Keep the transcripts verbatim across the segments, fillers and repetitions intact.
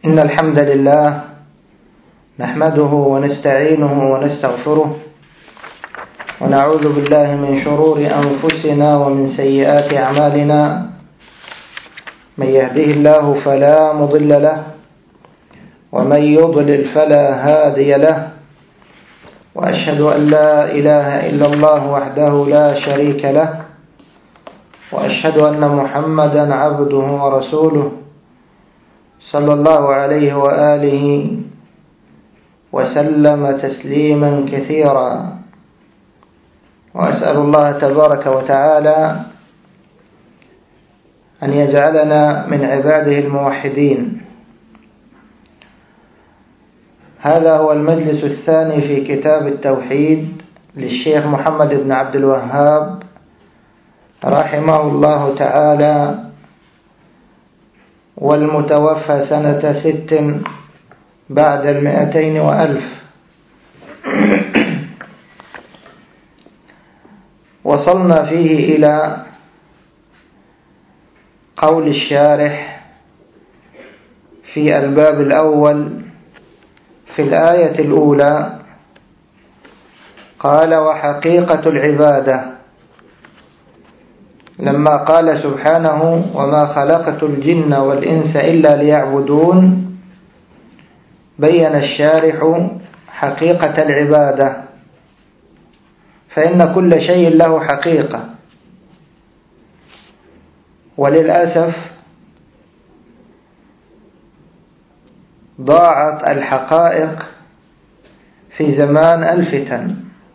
إن الحمد لله نحمده ونستعينه ونستغفره ونعوذ بالله من شرور أنفسنا ومن سيئات أعمالنا. من يهده الله فلا مضل له ومن يضلل فلا هادي له، وأشهد أن لا إله إلا الله وحده لا شريك له، وأشهد أن محمدا عبده ورسوله صلى الله عليه وآله وسلم تسليما كثيرا. وأسأل الله تبارك وتعالى أن يجعلنا من عباده الموحدين. هذا هو المجلس الثاني في كتاب التوحيد للشيخ محمد بن عبد الوهاب رحمه الله تعالى، والمتوفى سنة ست بعد المئتين وألف. وصلنا فيه إلى قول الشارح في الباب الأول في الآية الأولى، قال: وحقيقة العبادة، لما قال سبحانه: وما خلقت الجن والإنس إلا ليعبدون، بين الشارح حقيقة العبادة، فإن كل شيء له حقيقة. وللأسف ضاعت الحقائق في زمان الفتن،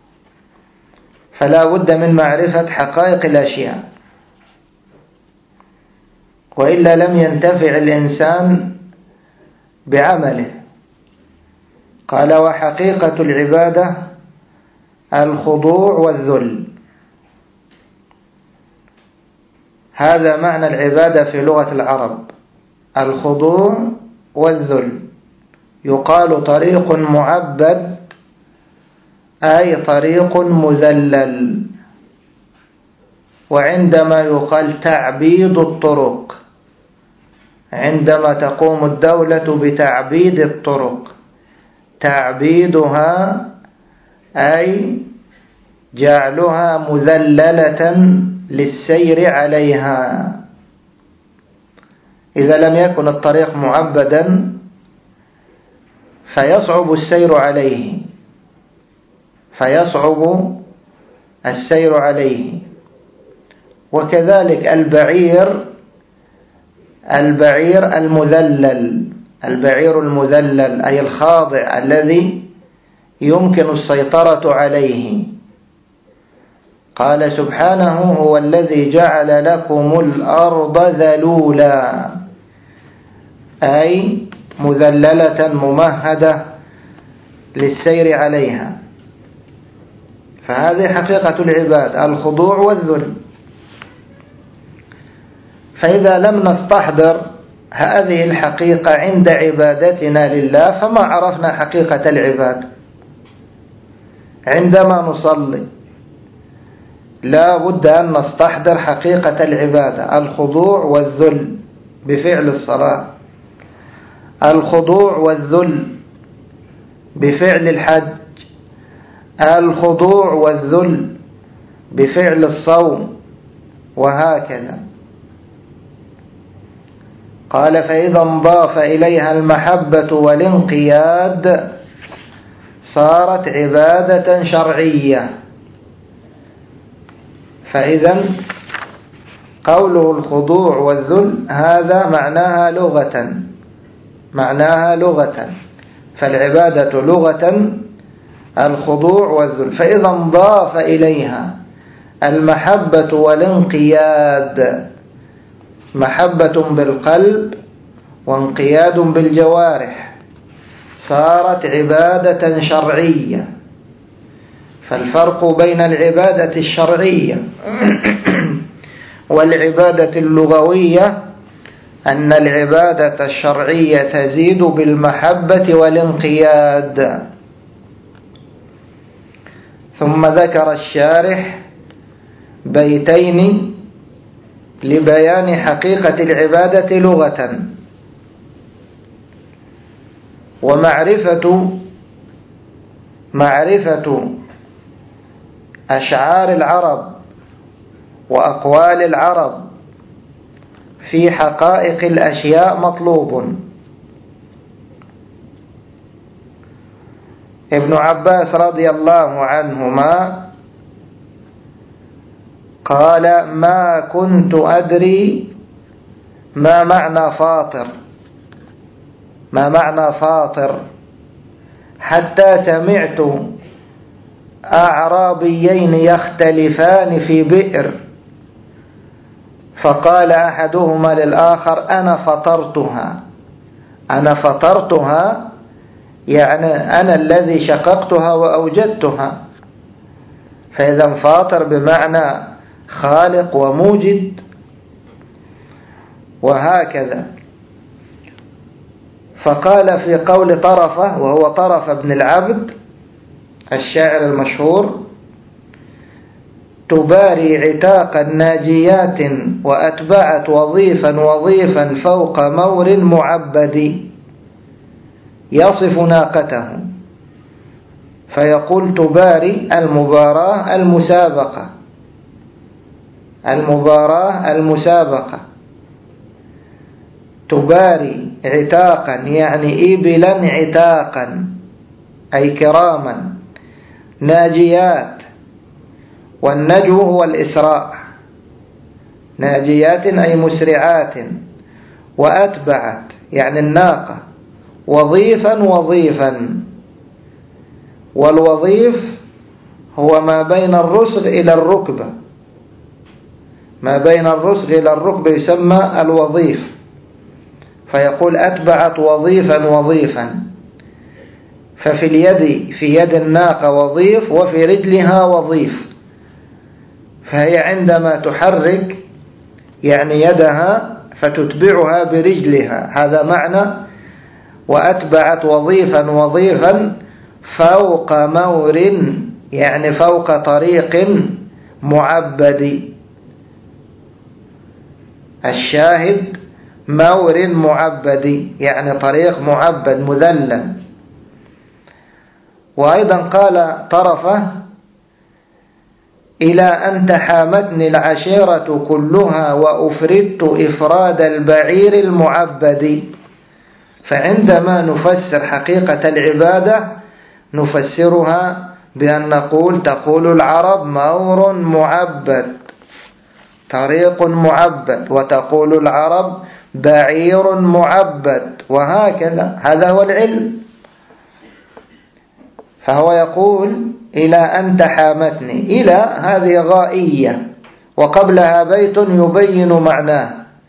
فلا بد من معرفة حقائق الأشياء، وإلا لم ينتفع الإنسان بعمله. قال: وحقيقة العبادة الخضوع والذل. هذا معنى العبادة في لغة العرب، الخضوع والذل. يقال طريق معبد، أي طريق مذلل. وعندما يقال تعبيد الطرق، عندما تقوم الدولة بتعبيد الطرق، تعبيدها أي جعلها مذللة للسير عليها. إذا لم يكن الطريق معبدا فيصعب السير عليه فيصعب السير عليه وكذلك البعير البعير المذلل البعير المذلل أي الخاضع الذي يمكن السيطرة عليه. قال سبحانه: هو الذي جعل لكم الأرض ذلولا، أي مذللة ممهدة للسير عليها. فهذه حقيقة العباد، الخضوع والذل. فإذا لم نستحضر هذه الحقيقة عند عبادتنا لله فما عرفنا حقيقة العباد. عندما نصلي لا بد أن نستحضر حقيقة العبادة، الخضوع والذل بفعل الصلاة، الخضوع والذل بفعل الحج، الخضوع والذل بفعل الصوم، وهكذا. قال: فإذا انضاف إليها المحبة والانقياد صارت عبادة شرعية. فإذا قوله الخضوع والذل هذا معناها لغة معناها لغة فالعبادة لغة الخضوع والذل. فإذا انضاف إليها المحبة والانقياد، محبة بالقلب وانقياد بالجوارح، صارت عبادة شرعية. فالفرق بين العبادة الشرعية والعبادة اللغوية أن العبادة الشرعية تزيد بالمحبة والانقياد. ثم ذكر الشارح بيتين لبيان حقيقة العبادة لغة. ومعرفة معرفة أشعار العرب وأقوال العرب في حقائق الأشياء مطلوب. ابن عباس رضي الله عنهما قال: ما كنت أدري ما معنى فاطر ما معنى فاطر حتى سمعت أعرابيين يختلفان في بئر، فقال أحدهما للآخر: أنا فطرتها أنا فطرتها يعني أنا الذي شققتها وأوجدتها. فإذا فاطر بمعنى خالق وموجد، وهكذا. فقال في قول طرفة، وهو طرف بن العبد الشاعر المشهور: تباري عتاقا ناجيات وأتبعت وظيفا وظيفا فوق مور معبد. يصف ناقته فيقول تباري المباراة المسابقة المباراة المسابقة تباري عتاقا يعني إبلا عتاقا أي كراما، ناجيات، والنجو هو الإسراع، ناجيات أي مسرعات، وأتبعت يعني الناقة، وظيفا وظيفا، والوظيف هو ما بين الرسغ إلى الركبة، ما بين الرسغ إلى الركبة يسمى الوظيف. فيقول أتبعت وظيفا وظيفا، ففي اليد في يد الناقة وظيف، وفي رجلها وظيف، فهي عندما تحرك يعني يدها فتتبعها برجلها، هذا معنى وأتبعت وظيفا وظيفا فوق مور يعني فوق طريق معبد. الشاهد مور معبد يعني طريق معبد مذلل. وأيضا قال طرفة: إلى أن تحامتني العشيرة كلها وأفردت إفراد البعير المعبد. فعندما نفسر حقيقة العبادة نفسرها بأن نقول تقول العرب مور معبد، طريق معبد، وتقول العرب بعير معبد، وهكذا. هذا هو العلم. فهو يقول إلى أن تحامتني، إلى هذه غائية، وقبلها بيت يبين معناه.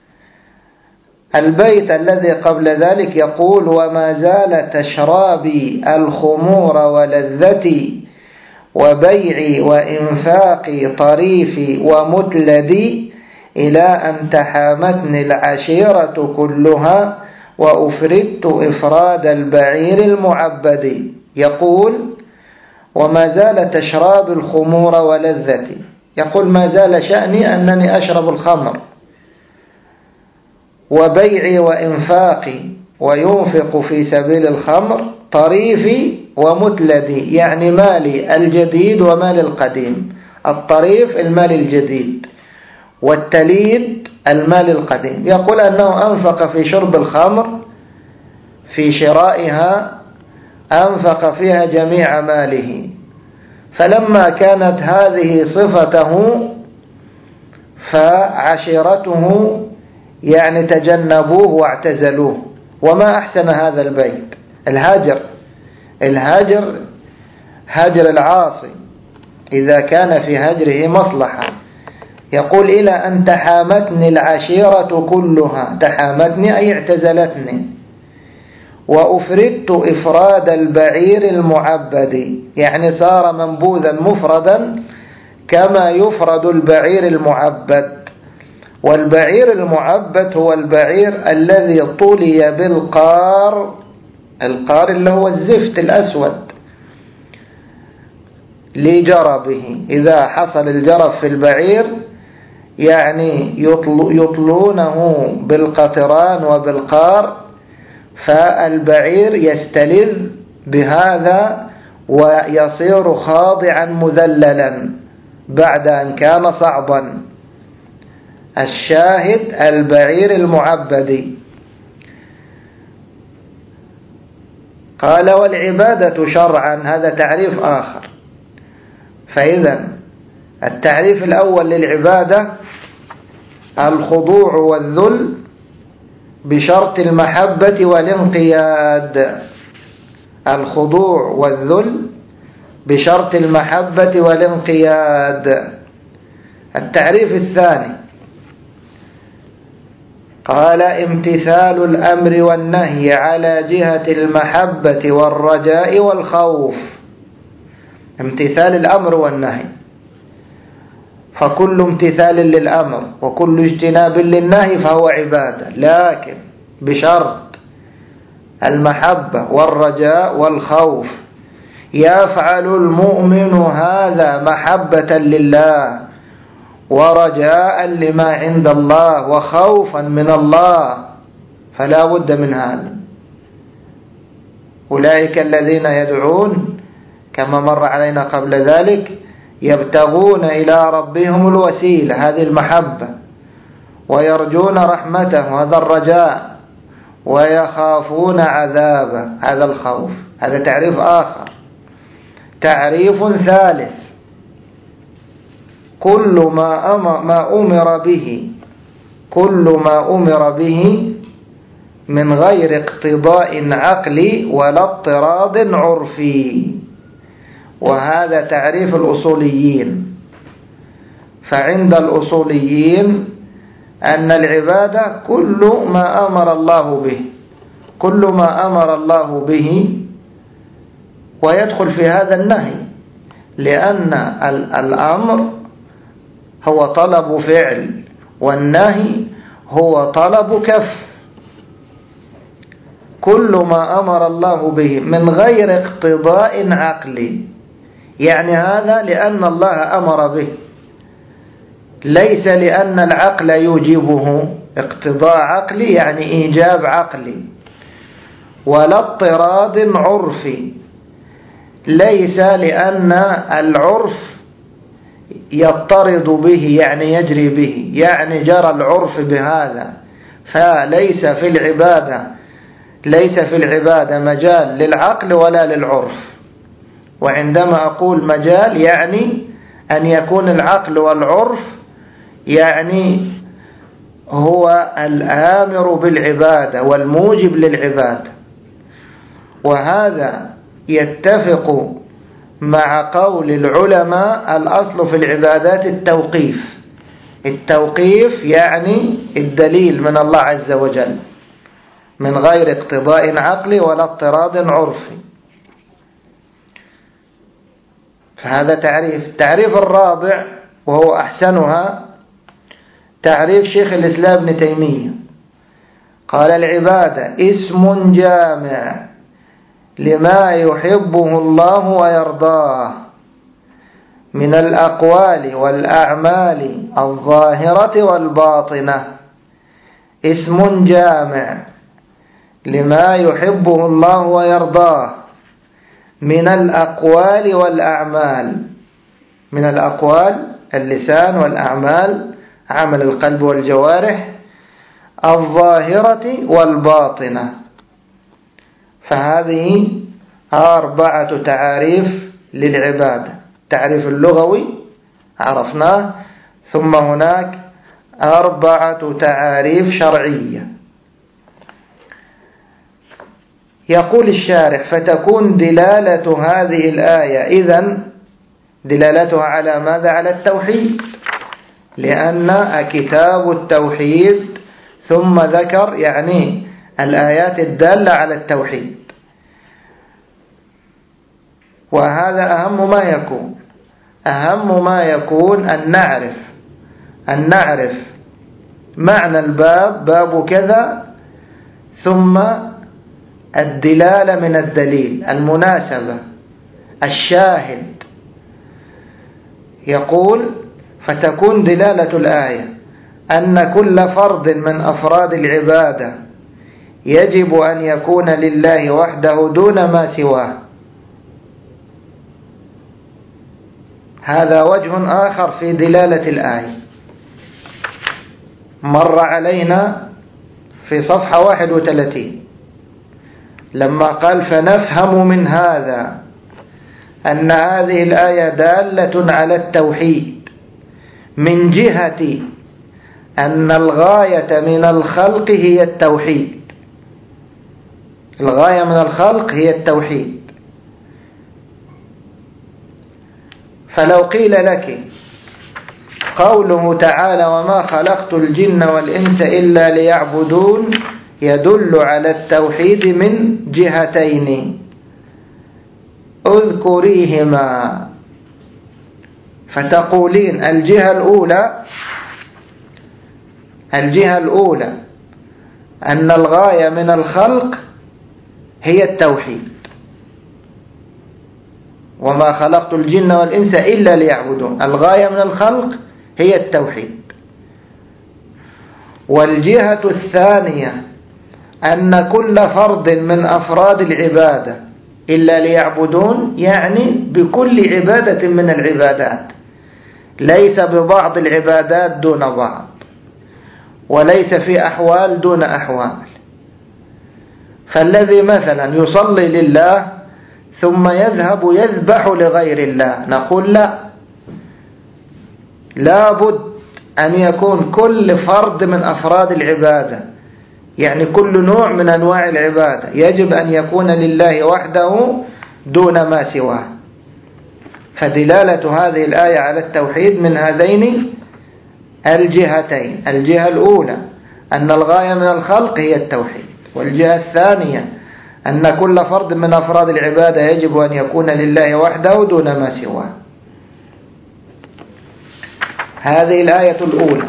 البيت الذي قبل ذلك يقول: وما زال تشرابي الخمور ولذتي وبيعي وإنفاقي طريفي ومتلدي إلى أن تحامتني العشيرة كلها وأفردت إفراد البعير المعبد. يقول: وما زال تشراب الخمور ولذتي، يقول ما زال شأني أنني أشرب الخمر، وبيعي وإنفاقي وينفق في سبيل الخمر، طريفي ومتلدي يعني مالي الجديد ومال القديم. الطريف المال الجديد، والتليد المال القديم. يقول أنه أنفق في شرب الخمر، في شرائها أنفق فيها جميع ماله، فلما كانت هذه صفته فعشيرته يعني تجنبوه واعتزلوه. وما أحسن هذا البيت، الهاجر الهاجر هاجر العاصي إذا كان في هجره مصلحة. يقول إلى أن تحامتني العشيرة كلها، تحامتني أي اعتزلتني، وأفردت إفراد البعير المعبد يعني صار منبوذا مفردا كما يفرد البعير المعبد. والبعير المعبد هو البعير الذي طلي بالقار، القار اللي هو الزفت الأسود، لجربه. إذا حصل الجرب في البعير يعني يطلونه بالقطران وبالقار، فالبعير يستلذ بهذا ويصير خاضعا مذللا بعد أن كان صعبا. الشاهد البعير المعبد. قال والعبادة شرعا، هذا تعريف آخر. فإذا التعريف الأول للعبادة الخضوع والذل بشرط المحبة والانقياد. الخضوع والذل بشرط المحبة والانقياد. التعريف الثاني قال امتثال الأمر والنهي على جهة المحبة والرجاء والخوف. امتثال الأمر والنهي، فكل امتثال للأمر وكل اجتناب للنهي فهو عبادة، لكن بشرط المحبة والرجاء والخوف. يفعل المؤمن هذا محبة لله ورجاء لما عند الله وخوفا من الله، فلا بد من هذا. أولئك الذين يدعون كما مر علينا قبل ذلك يبتغون إلى ربهم الوسيلة، هذه المحبة، ويرجون رحمته، هذا الرجاء، ويخافون عذابه، هذا الخوف. هذا تعريف آخر. تعريف ثالث كل ما أمر, ما أمر به كل ما أمر به من غير اقتضاء عقلي ولا اضطراد عرفي. وهذا تعريف الأصوليين. فعند الأصوليين أن العبادة كل ما أمر الله به، كل ما أمر الله به، ويدخل في هذا النهي، لأن الأمر هو طلب فعل والنهي هو طلب كف. كل ما أمر الله به من غير اقتضاء عقلي، يعني هذا لأن الله أمر به، ليس لأن العقل يوجبه، اقتضاء عقلي يعني إيجاب عقلي، ولا اضطراد عرفي، ليس لأن العرف يضطرد به يعني يجري به، يعني جرى العرف بهذا. فليس في العبادة ليس في العبادة مجال للعقل ولا للعرف. وعندما أقول مجال يعني أن يكون العقل والعرف يعني هو الآمر بالعبادة والموجب للعبادة. وهذا يتفق مع قول العلماء الأصل في العبادات التوقيف. التوقيف يعني الدليل من الله عز وجل من غير اقتضاء عقلي ولا اضطراد عرفي. فهذا تعريف. تعريف الرابع وهو أحسنها تعريف شيخ الإسلام ابن تيمية. قال العبادة اسم جامع لما يحبه الله ويرضاه من الأقوال والأعمال الظاهرة والباطنة. اسم جامع لما يحبه الله ويرضاه من الأقوال والأعمال. من الأقوال اللسان والأعمال عمل القلب والجوارح، الظاهرة والباطنة. فهذه أربعة تعاريف للعبادة. التعريف اللغوي عرفناه، ثم هناك أربعة تعاريف شرعية. يقول الشارح فتكون دلالة هذه الآية إذن دلالتها على ماذا؟ على التوحيد، لأن كتاب التوحيد ثم ذكر يعني الآيات الدالة على التوحيد. وهذا أهم ما يكون أهم ما يكون أن نعرف أن نعرف معنى الباب، باب كذا، ثم الدلالة من الدليل، المناسبة، الشاهد. يقول فتكون دلالة الآية أن كل فرد من أفراد العبادة يجب أن يكون لله وحده دون ما سواه. هذا وجه آخر في دلالة الآية مر علينا في صفحة واحد وثلاثين لما قال: فنفهم من هذا أن هذه الآية دالة على التوحيد من جهة أن الغاية من الخلق هي التوحيد. الغاية من الخلق هي التوحيد. فلو قيل لك قوله تعالى: وما خلقت الجن والإنس إلا ليعبدون، يدل على التوحيد من جهتين، اذكريهما. فتقولين الجهة الأولى الجهة الأولى أن الغاية من الخلق هي التوحيد، وما خلقت الجن والإنس إلا ليعبدون، الغاية من الخلق هي التوحيد. والجهة الثانية أن كل فرد من أفراد العبادة إلا ليعبدون، يعني بكل عبادة من العبادات، ليس ببعض العبادات دون بعض، وليس في أحوال دون أحوال. فالذي مثلا يصلي لله ثم يذهب يذبح لغير الله، نقول لا، لابد أن يكون كل فرد من أفراد العبادة، يعني كل نوع من أنواع العبادة يجب أن يكون لله وحده دون ما سواه. فدلالة هذه الآية على التوحيد من هذين الجهتين: الجهة الأولى أن الغاية من الخلق هي التوحيد، والجهة الثانية أن كل فرد من أفراد العبادة يجب أن يكون لله وحده دون ما سواه. هذه الآية الأولى.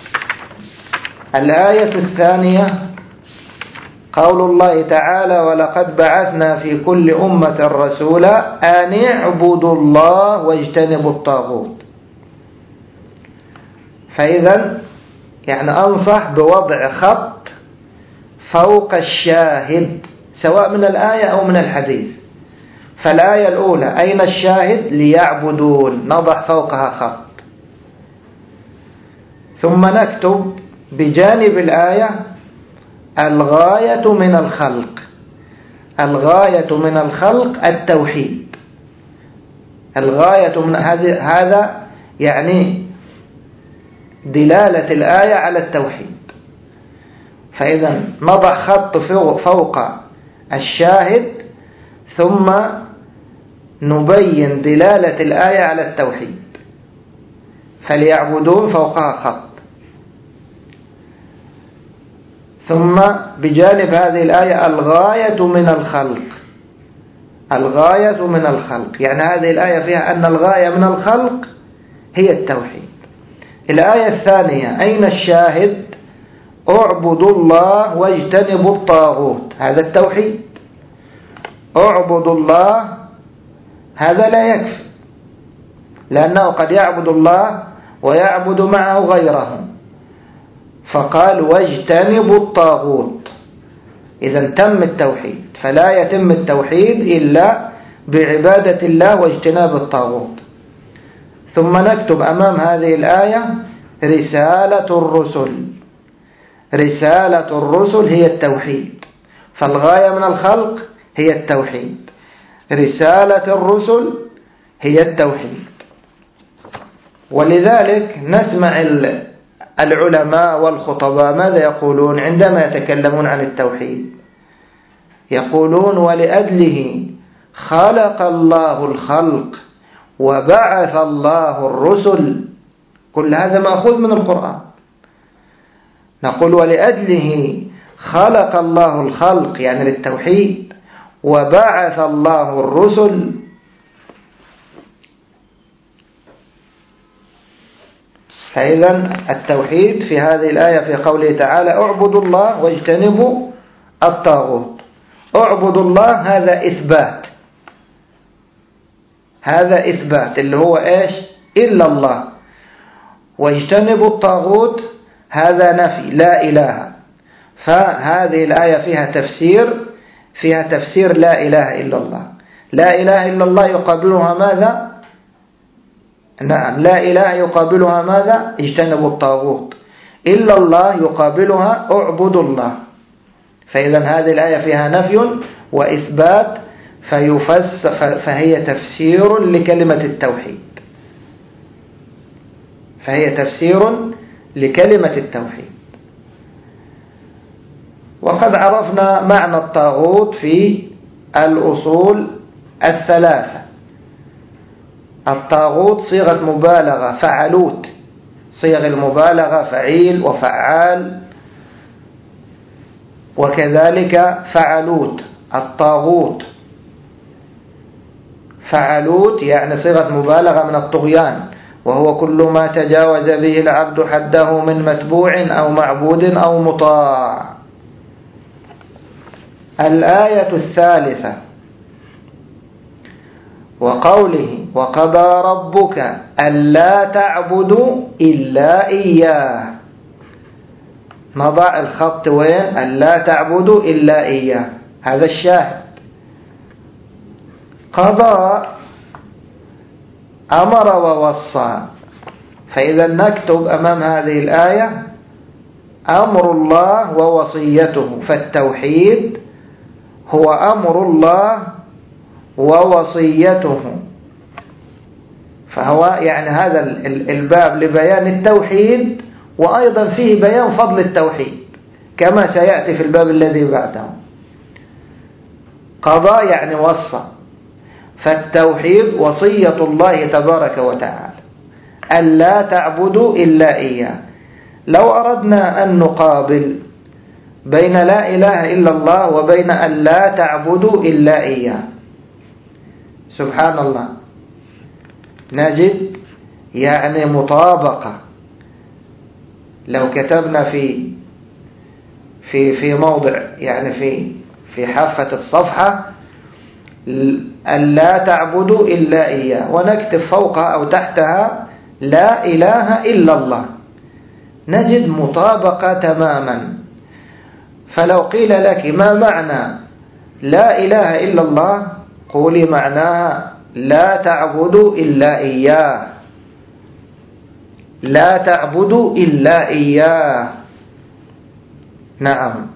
الآية الثانية قول الله تعالى: ولقد بعثنا في كل أمة رسولا أن اعبدوا الله واجتنبوا الطاغوت. فإذا يعني أنصح بوضع خط فوق الشاهد سواء من الآية أو من الحديث. فالآية الأولى أين الشاهد؟ ليعبدون، نضع فوقها خط، ثم نكتب بجانب الآية الغاية من الخلق. الغاية من الخلق التوحيد. الغاية من هذا يعني دلالة الآية على التوحيد. فإذا نضع خط فوق الشاهد ثم نبين دلالة الآية على التوحيد. فليعبدون فوقها خط، ثم بجانب هذه الآية الغاية من الخلق. الغاية من الخلق يعني هذه الآية فيها أن الغاية من الخلق هي التوحيد. الآية الثانية أين الشاهد؟ اعبدوا الله واجتنبوا الطاغوت، هذا التوحيد. اعبدوا الله هذا لا يكفي، لأنه قد يعبد الله ويعبد معه غيره، فقال واجتنبوا الطاغوت. إذا تم التوحيد، فلا يتم التوحيد إلا بعبادة الله واجتناب الطاغوت. ثم نكتب أمام هذه الآية رسالة الرسل. رسالة الرسل هي التوحيد، فالغاية من الخلق هي التوحيد، رسالة الرسل هي التوحيد. ولذلك نسمع العلماء والخطباء ماذا يقولون عندما يتكلمون عن التوحيد؟ يقولون ولأجله خلق الله الخلق وبعث الله الرسل. كل هذا مأخوذ من القرآن. نقول ولأجله خلق الله الخلق يعني للتوحيد، وبعث الله الرسل. فإذا التوحيد في هذه الآية في قوله تعالى اعبدوا الله واجتنبوا الطاغوت. اعبدوا الله هذا إثبات، هذا إثبات اللي هو إيش؟ إلا الله. واجتنبوا الطاغوت هذا نفي، لا إله. فهذه الآية فيها تفسير فيها تفسير لا إله إلا الله. لا إله إلا الله يقابلها ماذا؟ نعم، لا إله يقابلها ماذا؟ اجتنبوا الطاغوت. إلا الله يقابلها اعبدوا الله. فإذا هذه الآية فيها نفي وإثبات، فيفس فهي تفسير لكلمة التوحيد فهي تفسير لكلمة التوحيد. وقد عرفنا معنى الطاغوت في الأصول الثلاثة. الطاغوت صيغة مبالغة، فعلوت، صيغ المبالغة فعيل وفعال، وكذلك فعلوت. الطاغوت فعلوت يعني صيغة مبالغة من الطغيان، وهو كل ما تجاوز به العبد حده من متبوع أو معبود أو مطاع. الآية الثالثة وقوله وقضى ربك ألا تعبدوا إلا إياه. نضع الخط وين؟ ألا تعبدوا إلا إياه، هذا الشاهد. قضى أمر ووصى، فإذا نكتب أمام هذه الآية أمر الله ووصيته، فالتوحيد هو أمر الله ووصيته. فهو يعني هذا الباب لبيان التوحيد، وأيضا فيه بيان فضل التوحيد كما سيأتي في الباب الذي بعده. قضى يعني وصى، فالتوحيد وصية الله تبارك وتعالى ألا تعبدوا إلا إياه. لو أردنا أن نقابل بين لا إله إلا الله وبين أن لا تعبدوا إلا إياه، سبحان الله، نجد يعني مطابقة. لو كتبنا في في في موضع يعني في في حافة الصفحة أن لا تعبدوا إلا إياه، ونكتب فوقها أو تحتها لا إله إلا الله، نجد مطابقة تماما. فلو قيل لك ما معنى لا إله إلا الله، قولي معناها لا تعبدوا إلا إياه، لا تعبدوا إلا إياه. نعم،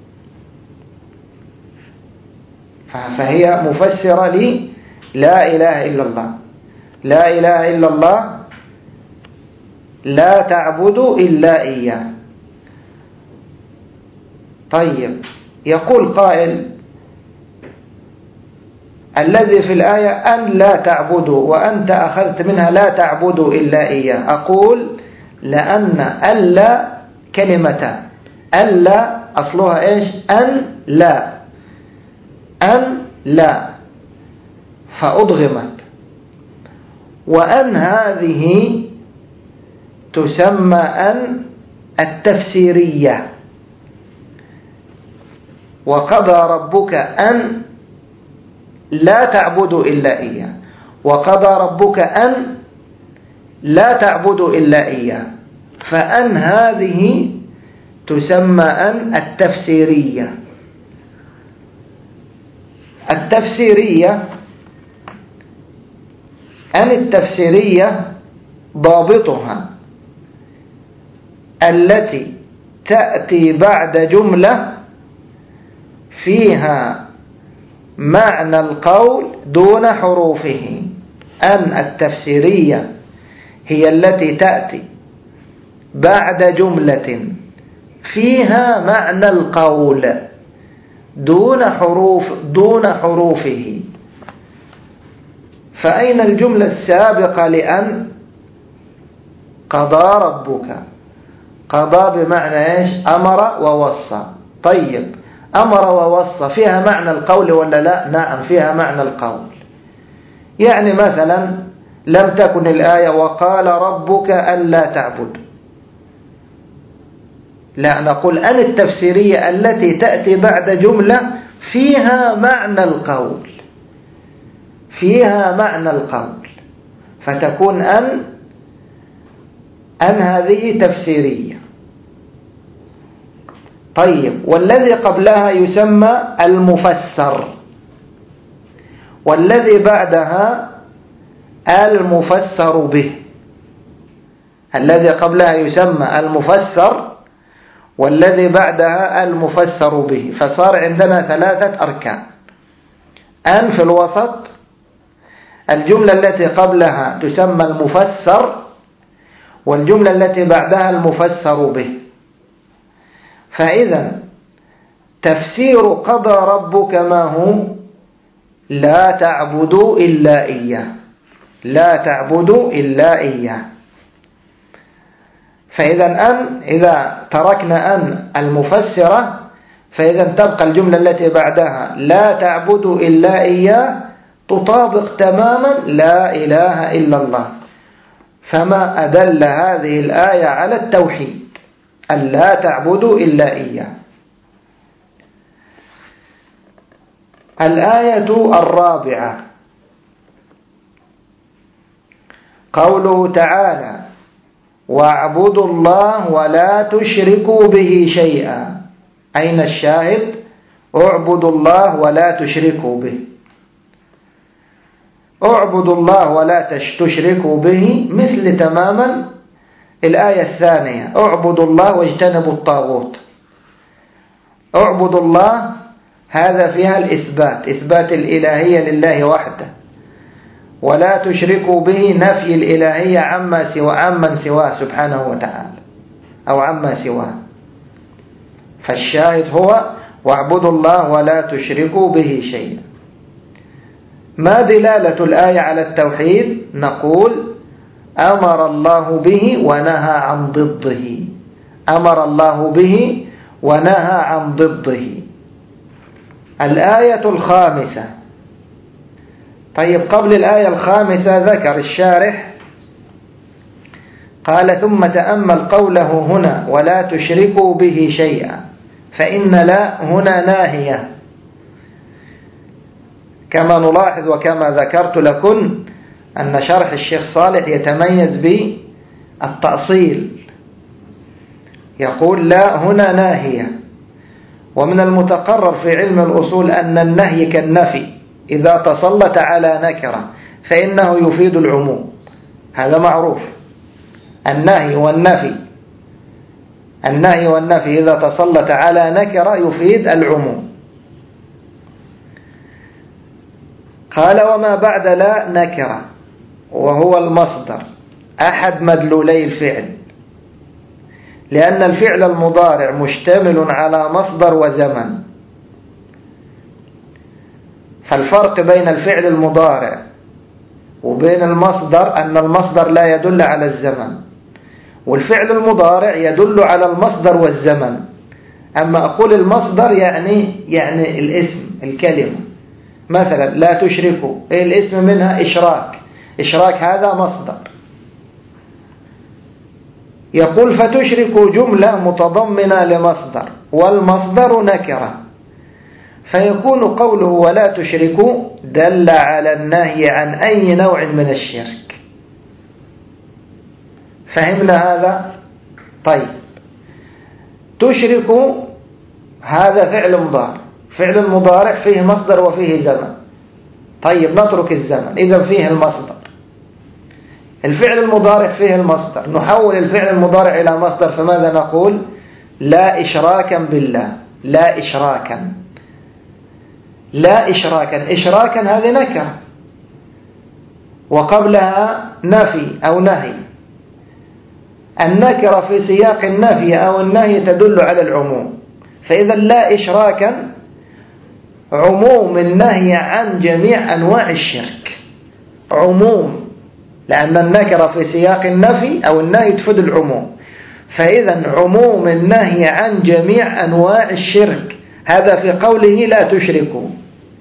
فهي مفسرة لي لا إله إلا الله. لا إله إلا الله لا تعبدوا إلا إياه. طيب، يقول قائل الذي في الآية أن لا تعبدوا، وأنت أخذت منها لا تعبدوا إلا إياه. أقول لأن ألا كلمتان، ألا أصلها إيش؟ أن لا، أن لا، فأضغمت. وأن هذه تسمى أن التفسيرية. وقضى ربك أن لا تعبدوا إلا إياه، وقضى ربك أن لا تعبدوا إلا إياه، فأن هذه تسمى أن التفسيرية. التفسيرية أن التفسيرية ضابطها التي تأتي بعد جملة فيها معنى القول دون حروفه. أن التفسيرية هي التي تأتي بعد جملة فيها معنى القول دون حروف دون حروفه. فأين الجملة السابقة لأن؟ قضى ربك، قضى بمعنى إيش؟ أمر ووصى. طيب، أمر ووصى فيها معنى القول ولا لا؟ نعم، فيها معنى القول. يعني مثلا لم تكن الآية وقال ربك ألا تعبد، لا، نقول أن التفسيرية التي تأتي بعد جملة فيها معنى القول، فيها معنى القول، فتكون أن أن هذه تفسيرية. طيب، والذي قبلها يسمى المفسر، والذي بعدها المفسر به. الذي قبلها يسمى المفسر، والذي بعدها المفسر به. فصار عندنا ثلاثة أركان: أن في الوسط، الجملة التي قبلها تسمى المفسر، والجملة التي بعدها المفسر به. فإذا تفسير قضى ربك ما هو: لا تعبدوا إلا إياه، لا تعبدوا إلا إياه. فإذا أن إذا تركنا أن المفسرة، فإذا تبقى الجملة التي بعدها لا تعبدوا إلا إياه تطابق تماما لا إله إلا الله. فما أدل هذه الآية على التوحيد، أن لا تعبدوا إلا إياه. الآية الرابعة قوله تعالى: واعبدوا الله ولا تشركوا به شيئا. أين الشاهد؟ اعبدوا الله ولا تشركوا به. اعبدوا الله ولا تشركوا به مثل تماما الآية الثانية: اعبدوا الله واجتنبوا الطاغوت. اعبدوا الله هذا فيها الإثبات، إثبات الإلهية لله وحده، ولا تشركوا به نفي الإلهية عما سوى عمن سواه سبحانه وتعالى، أو عما سواه. فالشاهد هو واعبدوا الله ولا تشركوا به شيئا. ما دلالة الآية على التوحيد؟ نقول: أمر الله به ونهى عن ضده. أمر الله به ونهى عن ضده. الآية الخامسة. طيب، قبل الآية الخامسة ذكر الشارح قال: ثم تأمل قوله هنا ولا تشركوا به شيئا، فإن لا هنا ناهية، كما نلاحظ وكما ذكرت لكم أن شرح الشيخ صالح يتميز بالتأصيل. يقول: لا هنا ناهية. ومن المتقرر في علم الأصول أن النهي كالنفي إذا تسلط على نكرة فإنه يفيد العموم، هذا معروف. النهي والنفي النهي والنفي إذا تسلط على نكرة يفيد العموم. قال: وما بعد لا نكرة، وهو المصدر أحد مدلولي الفعل، لأن الفعل المضارع مشتمل على مصدر وزمن. فالفرق بين الفعل المضارع وبين المصدر أن المصدر لا يدل على الزمن، والفعل المضارع يدل على المصدر والزمن. أما أقول المصدر يعني يعني الاسم، الكلمة. مثلا لا تشركوا، إيه الاسم منها؟ إشراك. إشراك هذا مصدر. يقول: فتشركوا جملة متضمنة لمصدر، والمصدر نكرة، فيكون قوله ولا تشركوا دل على النهي عن أي نوع من الشرك. فهمنا هذا؟ طيب، تشركوا هذا فعل مضارع، فعل المضارع فيه مصدر وفيه زمن. طيب، نترك الزمن، إذا فيه المصدر. الفعل المضارع فيه المصدر، نحول الفعل المضارع إلى مصدر، فماذا نقول؟ لا إشراكا بالله. لا إشراكا لا إشراكا إشراكا هذه نكرة، وقبلها نفي أو نهي. النكرة في سياق النفي أو النهي تدل على العموم. فإذا لا إشراكا عموم النهي عن جميع أنواع الشرك، عموم، لأن النكرة في سياق النفي أو النهي تفيد العموم. فإذا عموم النهي عن جميع أنواع الشرك، هذا في قوله لا تشركوا.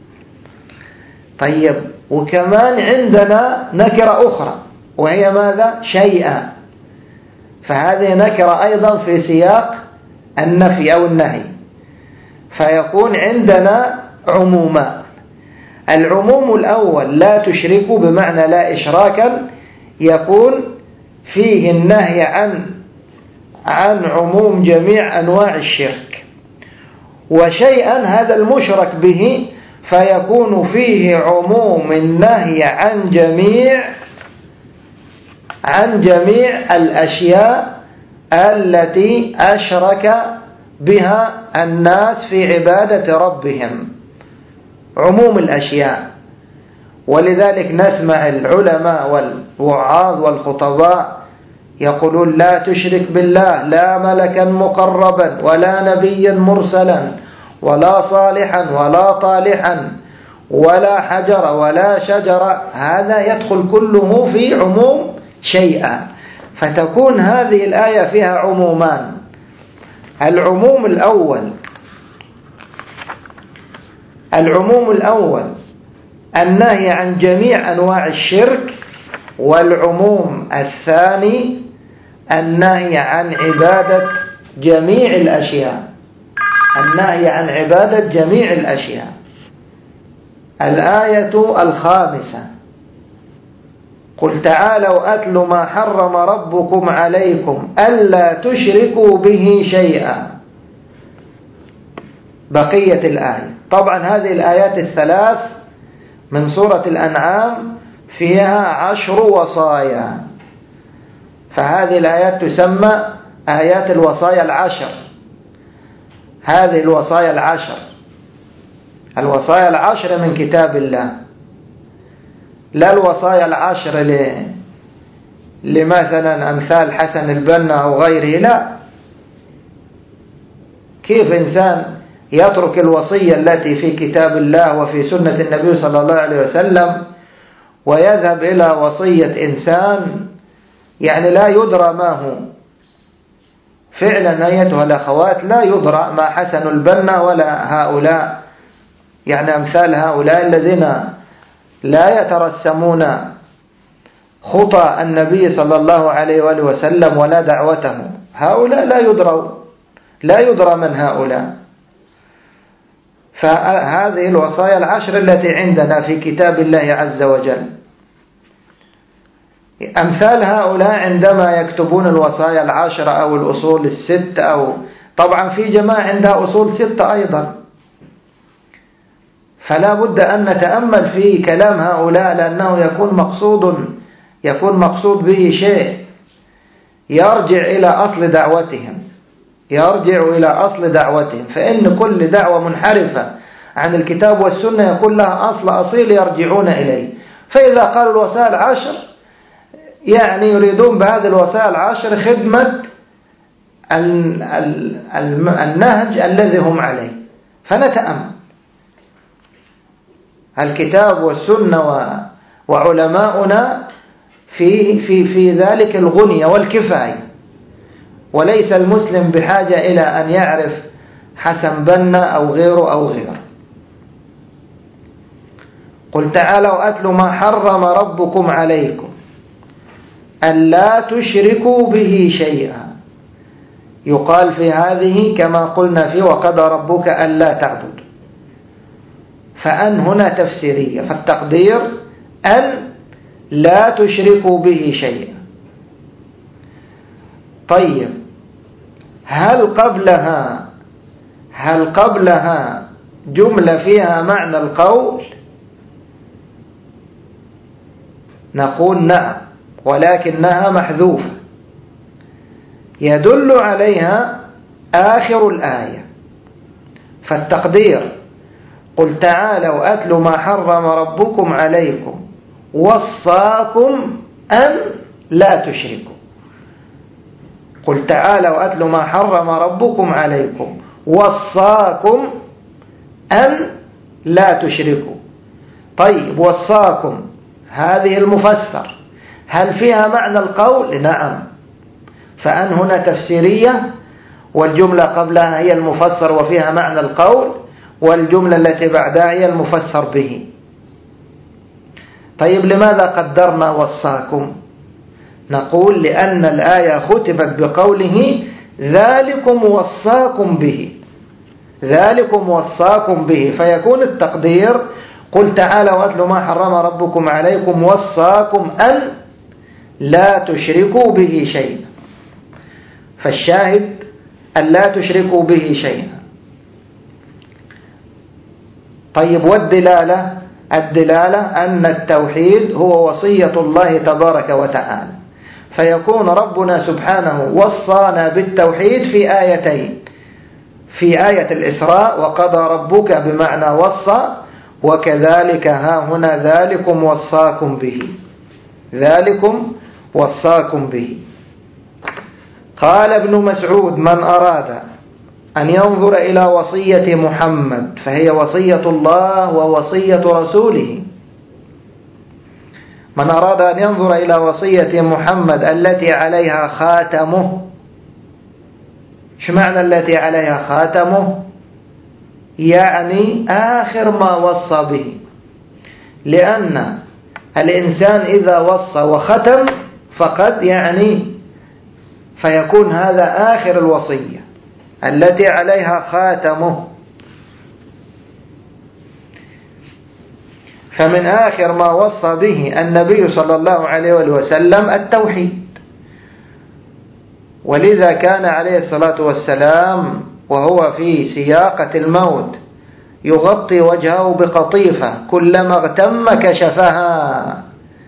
طيب، وكمان عندنا نكرة أخرى وهي ماذا؟ شيئا. فهذه نكرة أيضا في سياق النفي أو النهي، فيكون عندنا عمومان. العموم الأول لا تشركوا بمعنى لا إشراكا، يكون فيه النهي عن عن عموم جميع أنواع الشرك. وشيئا هذا المشرك به، فيكون فيه عموم النهي عن جميع عن جميع الأشياء التي أشرك بها الناس في عبادة ربهم، عموم الأشياء. ولذلك نسمع العلماء والوعاظ والخطباء يقولون لا تشرك بالله، لا ملكا مقربا ولا نبيا مرسلا ولا صالحا ولا طالحا ولا حجر ولا شجر، هذا يدخل كله في عموم شيئا. فتكون هذه الآية فيها عمومان. العموم الأول العموم الأول النهي عن جميع أنواع الشرك، والعموم الثاني النهي عن عبادة جميع الأشياء النهي عن عبادة جميع الأشياء. الآية الخامسة: قل تعالوا أتل ما حرم ربكم عليكم ألا تشركوا به شيئا. بقية الآية. طبعا هذه الآيات الثلاث من سورة الأنعام فيها عشر وصايا، فهذه الآيات تسمى آيات الوصايا العشر. هذه الوصايا العشر الوصايا العشر من كتاب الله، لا الوصايا العشر ل... لمثلا أمثال حسن البنا أو غيره. لا، كيف إنسان يترك الوصية التي في كتاب الله وفي سنة النبي صلى الله عليه وسلم ويذهب إلى وصية إنسان يعني لا يدرى ما هو فعلا؟ أيتها الأخوات، لا يدرى ما حسن البنا ولا هؤلاء، يعني أمثال هؤلاء الذين لا يترسمون خطى النبي صلى الله عليه وآله وسلم ولا دعوته. هؤلاء لا يدروا لا يدرى من هؤلاء. فهذه الوصايا العشر التي عندنا في كتاب الله عز وجل. أمثال هؤلاء عندما يكتبون الوصايا العشر أو الأصول الست، أو طبعا في جماعة عندها أصول ستة أيضا، فلا بد أن نتأمل في كلام هؤلاء، لأنه يكون مقصود يكون مقصود به شيء يرجع إلى أصل دعوتهم يرجع إلى أصل دعوتهم فإن كل دعوة منحرفة عن الكتاب والسنة يكون لها أصل أصيل يرجعون إليه. فإذا قالوا الوصايا العشر يعني يريدون بهذه الوصايا العشر خدمة النهج الذي هم عليه. فنتأمل الكتاب والسنة وعلماؤنا في في في ذلك الغنية والكفاية، وليس المسلم بحاجة إلى أن يعرف حسن بنا أو غيره أو غيره. قل تعالوا أتل ما حرم ربكم عليكم ألا تشركوا به شيئا. يقال في هذه كما قلنا في وقضى ربك ألا تعبد، فأن هنا تفسيرية، فالتقدير أن لا تشركوا به شيئا. طيب، هل قبلها هل قبلها جملة فيها معنى القول؟ نقول نعم، ولكنها محذوفة. يدل عليها آخر الآية. فالتقدير قل تعالوا أتل ما حرم ربكم عليكم وصاكم أن لا تشركوا. قل تعالوا أتل ما حرم ربكم عليكم وصاكم أن لا تشركوا. طيب، وصاكم هذه المفسر، هل فيها معنى القول؟ نعم، فأن هنا تفسيرية، والجملة قبلها هي المفسر وفيها معنى القول، والجملة التي بعدها هي المفسر به. طيب، لماذا قدرنا وصاكم؟ نقول لأن الآية ختمت بقوله ذلكم وصاكم به ذلكم وصاكم به، فيكون التقدير قل تعالوا أتل ما حرم ربكم عليكم وصاكم أن لا تشركوا به شيئا. فالشاهد أن لا تشركوا به شيئا. طيب والدلالة؟ الدلالة أن التوحيد هو وصية الله تبارك وتعالى، فيكون ربنا سبحانه وصانا بالتوحيد في آيتين، في آية الإسراء وقضى ربك بمعنى وصى، وكذلك ها هنا ذلكم وصاكم به، ذلكم وصاكم به. قال ابن مسعود: من أراد أن ينظر إلى وصية محمد فهي وصية الله ووصية رسوله. من أراد أن ينظر إلى وصية محمد التي عليها خاتمه. إيش معنى التي عليها خاتمه؟ يعني آخر ما وصى به، لأن الإنسان إذا وصى وختم فقد يعني فيكون هذا آخر الوصية التي عليها خاتمه. فمن آخر ما وصى به النبي صلى الله عليه وسلم التوحيد، ولذا كان عليه الصلاة والسلام وهو في سياقة الموت يغطي وجهه بقطيفة، كلما اغتم كشفها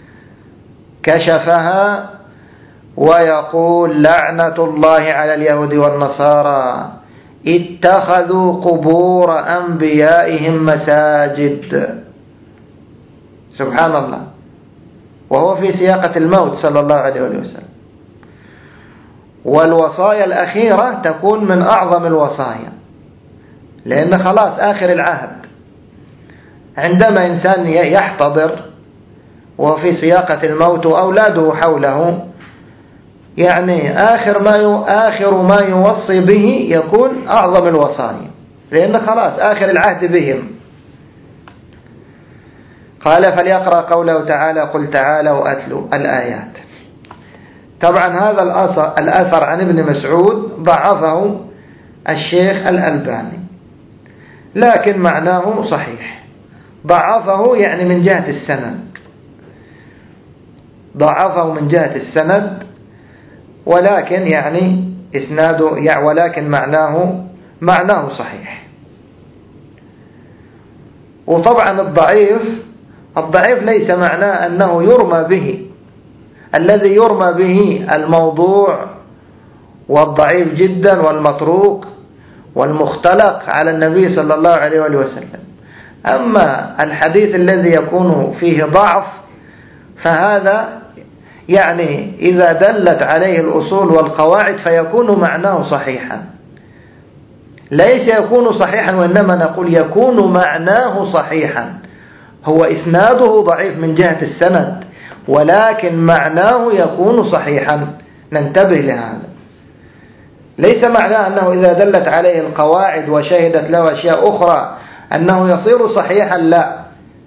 كشفها ويقول: لعنة الله على اليهود والنصارى اتخذوا قبور أنبيائهم مساجد. سبحان الله، وهو في سياقة الموت صلى الله عليه وسلم. والوصايا الأخيرة تكون من أعظم الوصايا، لأن خلاص آخر العهد. عندما إنسان يحتضر وفي سياقة الموت وأولاده حوله، يعني آخر ما آخر ما يوصي به يكون أعظم الوصايا، لأن خلاص آخر العهد بهم. قال: فليقرأ قوله تعالى: قل تعالوا أتلوا الآيات. طبعا هذا الأثر عن ابن مسعود ضعفه الشيخ الألباني، لكن معناه صحيح. ضعفه يعني من جهة السند، ضعفه من جهة السند، ولكن يعني إسناده يعني ولكن معناه معناه صحيح. وطبعا الضعيف الضعيف ليس معناه أنه يرمى به، الذي يرمى به الموضوع والضعيف جدا والمتروك والمختلق على النبي صلى الله عليه وسلم. أما الحديث الذي يكون فيه ضعف فهذا يعني إذا دلت عليه الأصول والقواعد فيكون معناه صحيحا، ليس يكون صحيحا، وإنما نقول يكون معناه صحيحا. هو إسناده ضعيف من جهة السند، ولكن معناه يكون صحيحا. ننتبه لهذا، ليس معناه أنه إذا دلت عليه القواعد وشهدت له أشياء أخرى أنه يصير صحيحا، لا،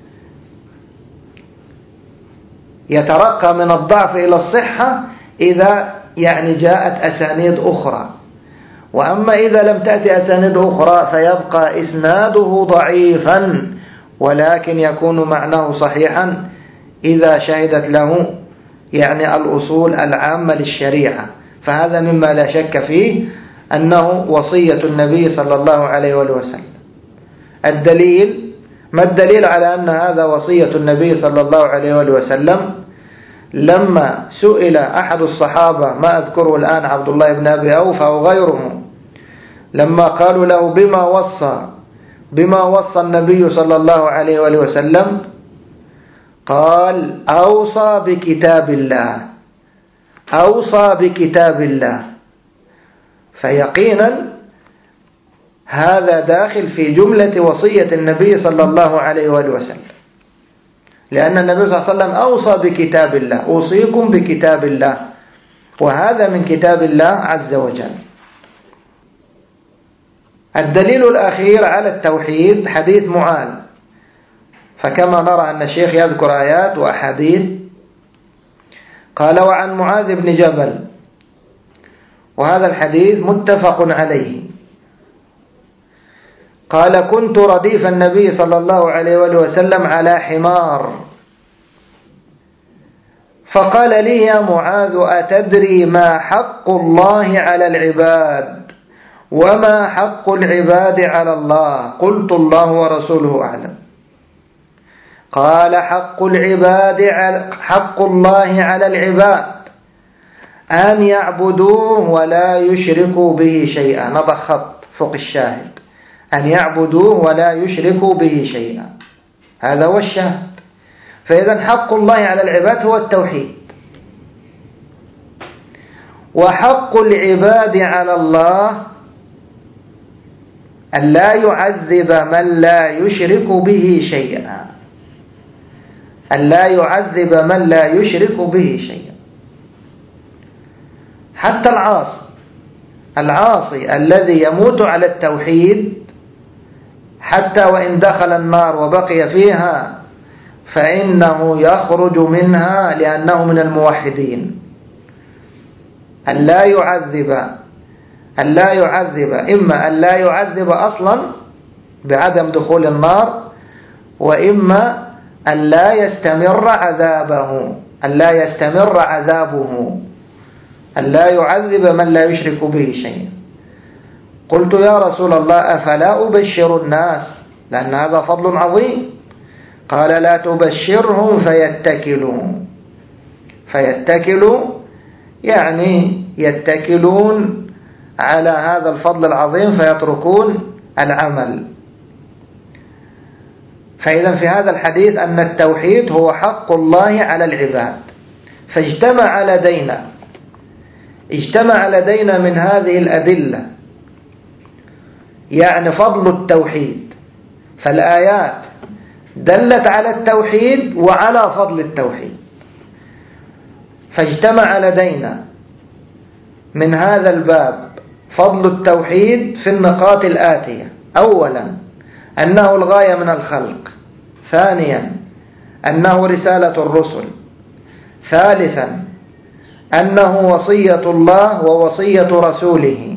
يترقى من الضعف إلى الصحة إذا يعني جاءت أسانيد أخرى. وأما إذا لم تأتي أسانيد أخرى فيبقى إسناده ضعيفا، ولكن يكون معناه صحيحا إذا شهدت له يعني الأصول العامة للشريعة. فهذا مما لا شك فيه أنه وصية النبي صلى الله عليه وسلم. الدليل، ما الدليل على أن هذا وصية النبي صلى الله عليه وسلم؟ لما سئل أحد الصحابة، ما أذكره الآن، عبد الله بن أبي أوفى أو غيره، لما قالوا له: بما وصى بما وصى النبي صلى الله عليه وسلم؟ قال: أوصى بكتاب الله، أوصى بكتاب الله. فيقينا هذا داخل في جملة وصية النبي صلى الله عليه وسلم، لأن النبي صلى الله عليه وسلم أوصى بكتاب الله: أوصيكم بكتاب الله، وهذا من كتاب الله عز وجل. الدليل الأخير على التوحيد حديث معاذ، فكما نرى أن الشيخ يذكر آيات وأحاديث. قال: وعن معاذ بن جبل، وهذا الحديث متفق عليه، قال: كنت رديف النبي صلى الله عليه وسلم على حمار، فقال لي: يا معاذ، أتدري ما حق الله على العباد وما حق العباد على الله؟ قلت الله ورسوله أعلم. قال حق العباد حق الله على العباد أن يعبدوه ولا يشركوا به شيئا. نضع خط فوق الشاهد، أن يعبدوه ولا يشركوا به شيئا، هذا هو الشاهد. فإذا حق الله على العباد هو التوحيد، وحق العباد على الله أن لا يعذب من لا يشرك به شيئا، أن لا يعذب من لا يشرك به شيئا. حتى العاصي العاصي الذي يموت على التوحيد حتى وإن دخل النار وبقي فيها فإنه يخرج منها لأنه من الموحدين. أن لا يعذب أن لا يعذب إما أن لا يعذب أصلا بعدم دخول النار، وإما أن لا يستمر عذابه أن لا يستمر عذابه أن لا يعذب من لا يشرك به شيئا. قلت يا رسول الله أفلا أبشر الناس، لأن هذا فضل عظيم. قال لا تبشرهم فيتكلوا. فيتكلوا يعني يتكلون على هذا الفضل العظيم فيتركون العمل. فإذا في هذا الحديث أن التوحيد هو حق الله على العباد. فاجتمع لدينا اجتمع لدينا من هذه الأدلة يعني فضل التوحيد، فالآيات دلت على التوحيد وعلى فضل التوحيد. فاجتمع لدينا من هذا الباب فضل التوحيد في النقاط الآتية: أولا أنه الغاية من الخلق، ثانيا أنه رسالة الرسل، ثالثا أنه وصية الله ووصية رسوله،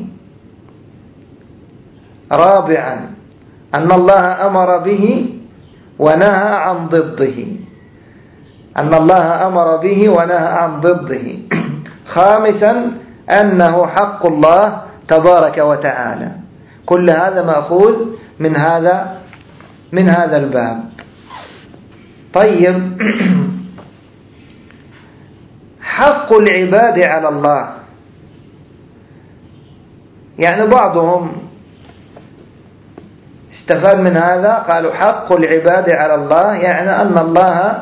رابعا أن الله أمر به ونهى عن ضده أن الله أمر به ونهى عن ضده خامسا أنه حق الله تبارك وتعالى. كل هذا مأخوذ من هذا من هذا الباب. طيب، حق العباد على الله، يعني بعضهم استفاد من هذا قالوا حق العباد على الله يعني أن الله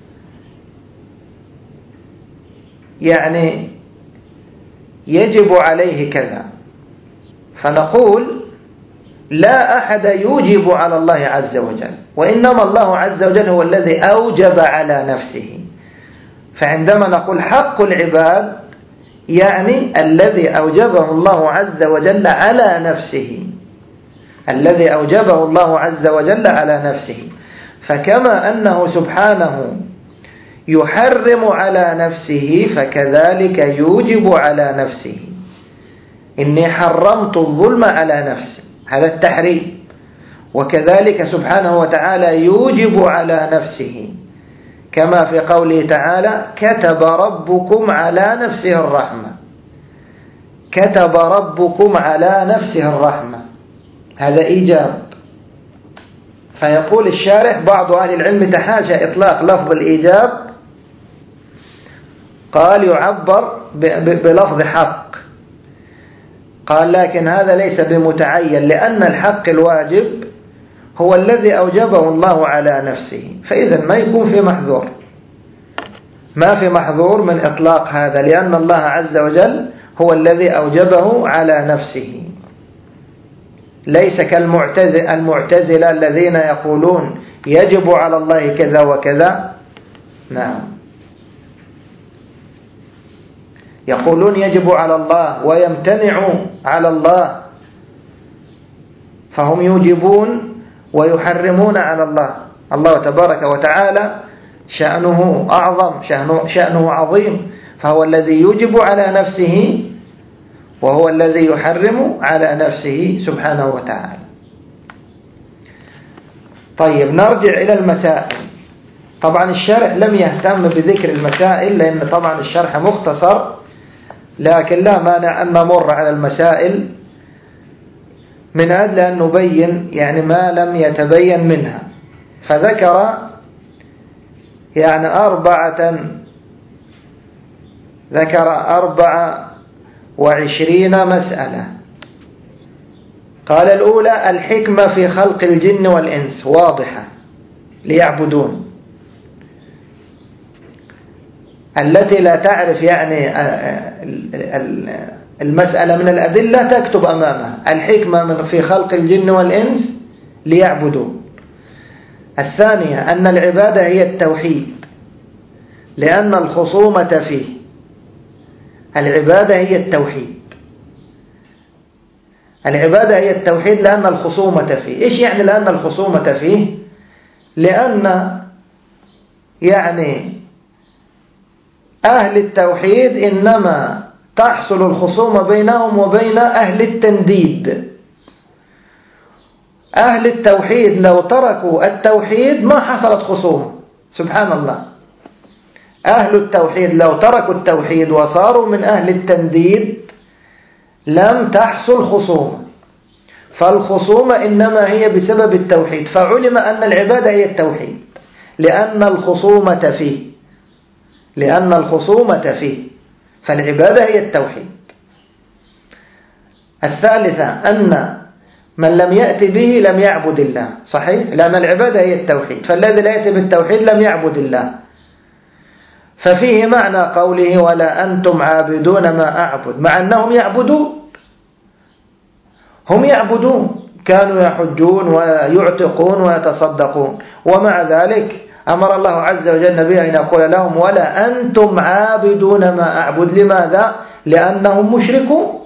يعني يجب عليه كذا. فنقول لا أحد يوجب على الله عز وجل، وإنما الله عز وجل هو الذي أوجب على نفسه. فعندما نقول حق العباد يعني الذي أوجبه الله عز وجل على نفسه الذي أوجبه الله عز وجل على نفسه. فكما أنه سبحانه يحرم على نفسه فكذلك يوجب على نفسه. إني حرمت الظلم على نفسي، هذا التحريم. وكذلك سبحانه وتعالى يوجب على نفسه كما في قوله تعالى كتب ربكم على نفسه الرحمة. كتب ربكم على نفسه الرحمة، هذا إيجاب. فيقول الشارح بعض أهل العلم تحاشى إطلاق لفظ الإيجاب، قال يعبر بلفظ حق. قال لكن هذا ليس بمتعين، لأن الحق الواجب هو الذي أوجبه الله على نفسه. فإذا ما يكون في محذور ما في محذور من إطلاق هذا، لأن الله عز وجل هو الذي أوجبه على نفسه. ليس كالمعتزلة الذين يقولون يجب على الله كذا وكذا. نعم، يقولون يجب على الله ويمتنع على الله، فهم يوجبون ويحرمون على الله. الله تبارك وتعالى شأنه أعظم، شأنه, شأنه عظيم، فهو الذي يوجب على نفسه وهو الذي يحرم على نفسه سبحانه وتعالى. طيب، نرجع إلى المسائل. طبعا الشرح لم يهتم بذكر المسائل لأن طبعا الشرح مختصر، لكن لا مانع أن نمر على المسائل من أجل أن نبين يعني ما لم يتبين منها. فذكر يعني أربعة ذكر أربعة وعشرين مسألة. قال الأولى الحكمة في خلق الجن والإنس واضحة ليعبدون، التي لا تعرف يعني المسألة من الأدلة تكتب أمامها الحكمة في خلق الجن والإنس ليعبدون. الثانية أن العبادة هي التوحيد لأن الخصومة فيه، العبادة هي التوحيد، العبادة هي التوحيد لأن الخصومة فيه. إيش يعني لأن الخصومة فيه؟ لأن يعني أهل التوحيد إنما تحصل الخصومة بينهم وبين أهل التنديد. أهل التوحيد لو تركوا التوحيد ما حصلت خصومة، سبحان الله. أهل التوحيد لو تركوا التوحيد وصاروا من أهل التنديد لم تحصل خصومة، فالخصومة إنما هي بسبب التوحيد. فعلم أن العبادة هي التوحيد لأن الخصومة فيه، لأن الخصومة فيه، فالعبادة هي التوحيد. الثالثة أن من لم يأتي به لم يعبد الله، صحيح؟ لأن العبادة هي التوحيد، فالذي لا يأتي بالتوحيد لم يعبد الله. ففيه معنى قوله ولا أنتم عابدون ما أعبد، مع أنهم يعبدون، هم يعبدون، كانوا يحجون ويعتقون ويتصدقون، ومع ذلك أمر الله عز وجل نبيه أن يقول لهم ولا أنتم عابدون ما أعبد. لماذا؟ لأنهم مشركون.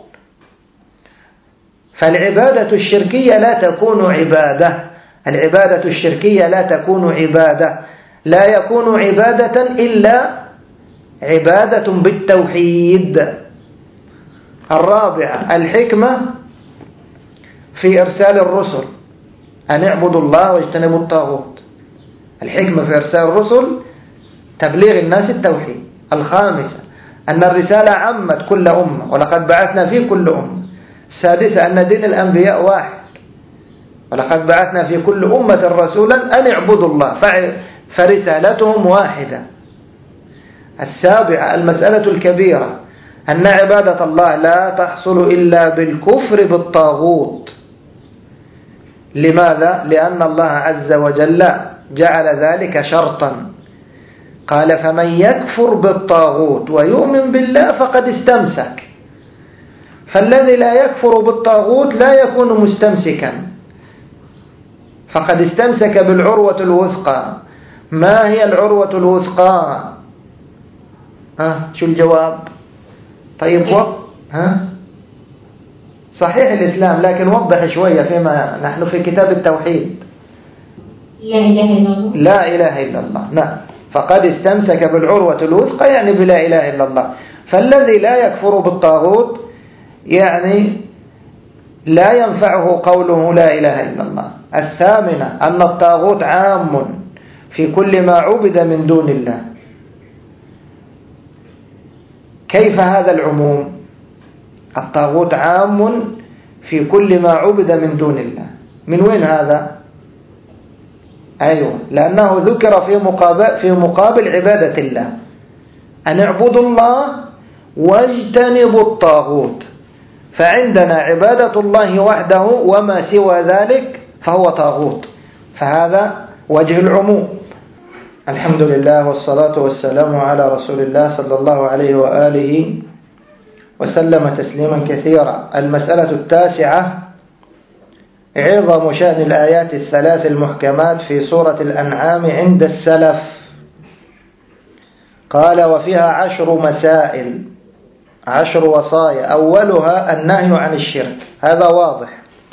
فالعبادة الشركية لا تكون عبادة، العبادة الشركية لا تكون عبادة، لا يكون عبادة إلا عبادة بالتوحيد. الرابعة الحكمة في إرسال الرسل أن اعبدوا الله واجتنبوا الطاغوت، الحكمة في إرسال الرسل تبليغ الناس التوحيد. الخامسة أن الرسالة عمت كل أمة ولقد بعثنا في كل أمة. السادسة أن دين الأنبياء واحد ولقد بعثنا في كل أمة رسولا أن اعبدوا الله، فرسالتهم واحدة. السابعة المسألة الكبيرة أن عبادة الله لا تحصل إلا بالكفر بالطاغوت. لماذا؟ لأن الله عز وجل جعل ذلك شرطا، قال فمن يكفر بالطاغوت ويؤمن بالله فقد استمسك. فالذي لا يكفر بالطاغوت لا يكون مستمسكا، فقد استمسك بالعروة الوثقى. ما هي العروة الوثقى؟ ها شو الجواب؟ طيب وضح. ها صحيح الإسلام، لكن وضح شوية فيما نحن في كتاب التوحيد. لا إله إلا الله. لا إله إلا الله، نعم. فقد استمسك بالعروة الوثقى يعني بلا إله إلا الله. فالذي لا يكفر بالطاغوت يعني لا ينفعه قوله لا إله إلا الله. الثامنة أن الطاغوت عام في كل ما عبد من دون الله. كيف هذا العموم؟ الطاغوت عام في كل ما عبد من دون الله. من وين هذا؟ أيوة، لأنه ذكر في مقابل, في مقابل عبادة الله أن اعبدوا الله واجتنبوا الطاغوت. فعندنا عبادة الله وحده وما سوى ذلك فهو طاغوت، فهذا وجه العموم. الحمد لله والصلاة والسلام على رسول الله صلى الله عليه وآله وسلم تسليما كثيرا. المسألة التاسعة عظم شأن الآيات الثلاث المحكمات في سورة الأنعام عند السلف. قال وفيها عشر مسائل، عشر وصايا، أولها النهي عن الشرك، هذا واضح.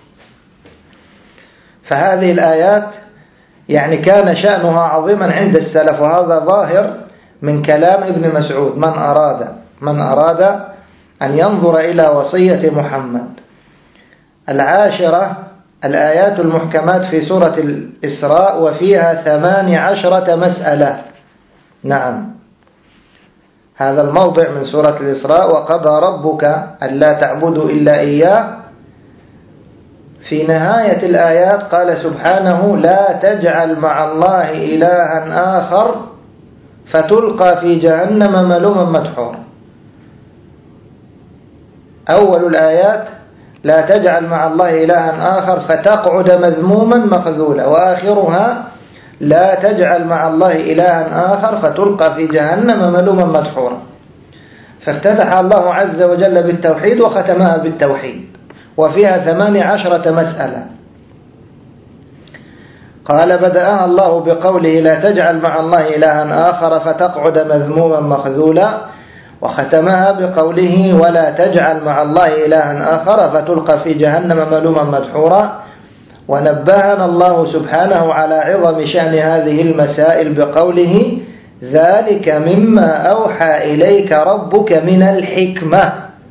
فهذه الآيات يعني كان شأنها عظيما عند السلف، وهذا ظاهر من كلام ابن مسعود من أراد من أراد أن ينظر إلى وصية محمد. العاشرة الآيات المحكمات في سورة الإسراء وفيها ثمان عشرة مسألة. نعم، هذا الموضع من سورة الإسراء وقضى ربك ألا تعبدوا إلا إياه في نهاية الآيات قال سبحانه: لا تجعل مع الله إلها آخر فتلقى في جهنم ملوما مدحورا. أول الآيات: لا تجعل مع الله إلها آخر فتقعد مذموما مخذولا، وآخرها: لا تجعل مع الله إلها آخر فتلقى في جهنم ملوما مدحورا. فافتتح الله عز وجل بالتوحيد وختمها بالتوحيد، وفيها ثمان عشرة مسألة. قال: بدأها الله بقوله: لا تجعل مع الله إلها آخر فتقعد مذموما مخذولا، وختمها بقوله: ولا تجعل مع الله إلها آخر فتلقى في جهنم ملوما مدحورا. ونبهنا الله سبحانه على عظم شأن هذه المسائل بقوله: ذلك مما أوحى إليك ربك من الحكمة.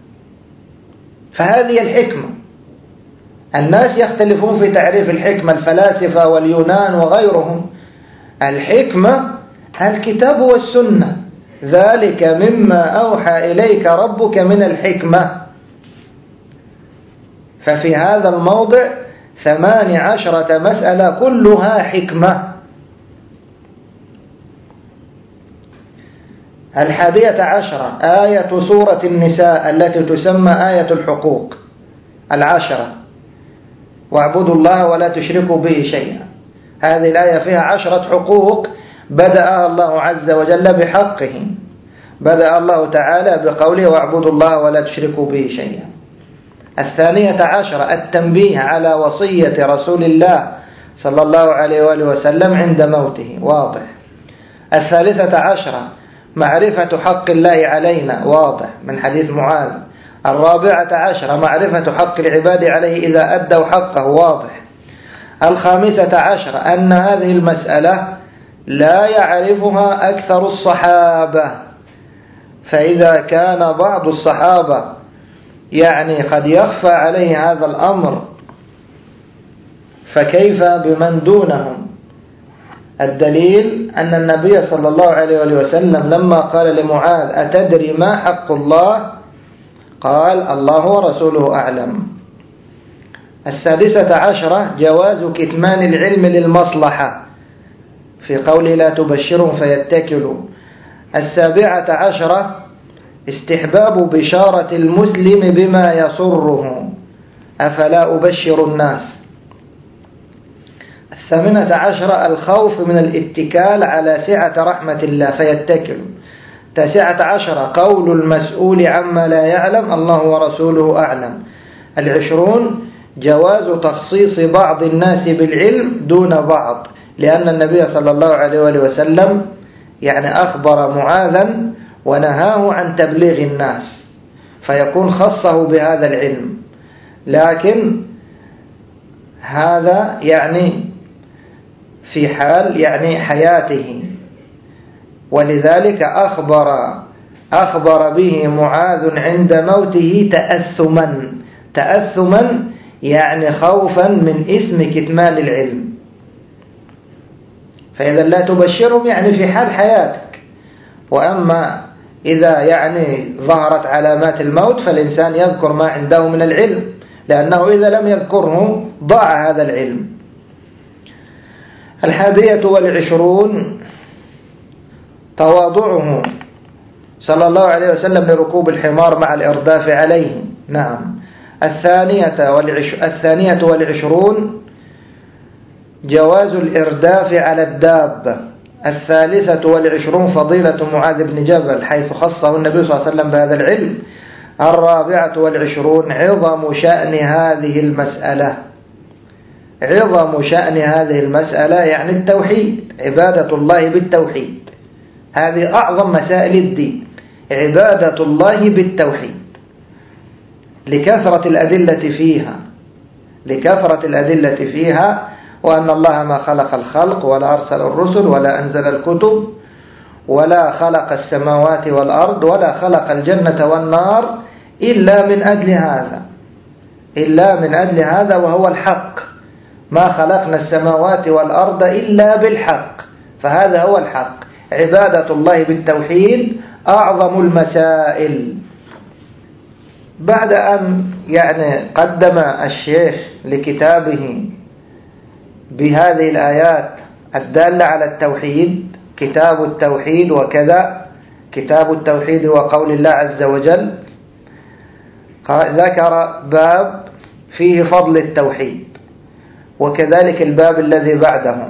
فهذه الحكمة. الناس يختلفون في تعريف الحكمة، الفلاسفة واليونان وغيرهم. الحكمة الكتاب والسنة. ذلك مما أوحى إليك ربك من الحكمة. ففي هذا الموضع ثمان عشرة مسألة كلها حكمة. الحادية عشرة آية سورة النساء التي تسمى آية الحقوق العشرة: واعبدوا الله ولا تشركوا به شيئا. هذه الآية فيها عشرة حقوق بدأ الله عز وجل بحقه. بدأ الله تعالى بقوله: واعبدوا الله ولا تشركوا به شيئا. الثانية عشرة التنبيه على وصية رسول الله صلى الله عليه وآله وسلم عند موته، واضح. الثالثة عشرة معرفة حق الله علينا، واضح من حديث معاذ. الرابعة عشرة معرفة حق العباد عليه إذا أدوا حقه، واضح. الخامسة عشرة أن هذه المسألة لا يعرفها أكثر الصحابة، فإذا كان بعض الصحابة يعني قد يخفى عليه هذا الأمر فكيف بمن دونهم؟ الدليل أن النبي صلى الله عليه وسلم لما قال لمعاذ: أتدري ما حق الله؟ قال: الله ورسوله أعلم. السادسة عشرة جواز كتمان العلم للمصلحة، في قوله: لا تبشرهم فيتكلوا. السابعة عشرة استحباب بشارة المسلم بما يسره، أفلا أبشر الناس. الثامنة عشرة الخوف من الاتكال على سعة رحمة الله فيتكل. تاسعة عشرة قول المسؤول عما لا يعلم: الله ورسوله أعلم. العشرون جواز تخصيص بعض الناس بالعلم دون بعض، لأن النبي صلى الله عليه وسلم يعني أخبر معاذا ونهاه عن تبليغ الناس، فيكون خصه بهذا العلم، لكن هذا يعني في حال يعني حياته، ولذلك أخبر أخبر به معاذ عند موته تأثما تأثما يعني خوفا من إثم كتمان العلم. فإذا لا تبشرهم يعني في حال حياتك، وأما إذا يعني ظهرت علامات الموت فالإنسان يذكر ما عنده من العلم، لأنه إذا لم يذكره ضاع هذا العلم. الحادية والعشرون تواضعه صلى الله عليه وسلم لركوب الحمار مع الإرداف عليه. نعم. الثانية والعش... الثانية والعشرون جواز الإرداف على الدابة. الثالثة والعشرون فضيلة معاذ بن جبل حيث خصه النبي صلى الله عليه وسلم بهذا العلم. الرابعة والعشرون عظم شأن هذه المسألة. عظم شأن هذه المسألة يعني التوحيد، عبادة الله بالتوحيد. هذه أعظم مسائل الدين، عبادة الله بالتوحيد، لكثرة الأدلة فيها لكثرة الأدلة فيها وأن الله ما خلق الخلق ولا أرسل الرسل ولا أنزل الكتب ولا خلق السماوات والأرض ولا خلق الجنة والنار إلا من أجل هذا إلا من أجل هذا وهو الحق. ما خلقنا السماوات والأرض إلا بالحق، فهذا هو الحق. عبادة الله بالتوحيد أعظم المسائل. بعد أن يعني قدم الشيخ لكتابه بهذه الآيات الدالة على التوحيد، كتاب التوحيد وكذا، كتاب التوحيد وقول الله عز وجل، ذكر باب فيه فضل التوحيد، وكذلك الباب الذي بعده.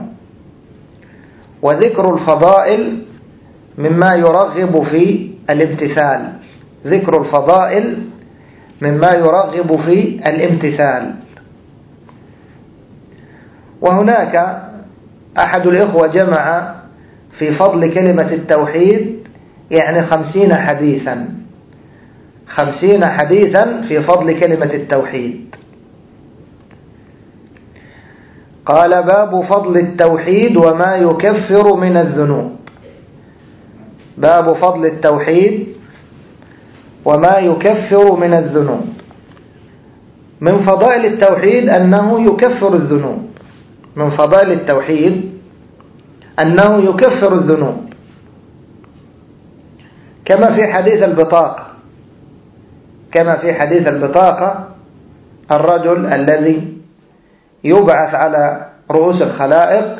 وذكر الفضائل مما يرغب في الامتثال، ذكر الفضائل مما يرغب في الامتثال. وهناك أحد الإخوة جمع في فضل كلمة التوحيد يعني خمسين حديثا، خمسين حديثا في فضل كلمة التوحيد. قال: باب فضل التوحيد وما يكفر من الذنوب. باب فضل التوحيد وما يكفر من الذنوب. من فضائل التوحيد أنه يكفر الذنوب، من فضائل التوحيد أنه يكفر الذنوب، كما في حديث البطاقة، كما في حديث البطاقة الرجل الذي يبعث على رؤوس الخلائق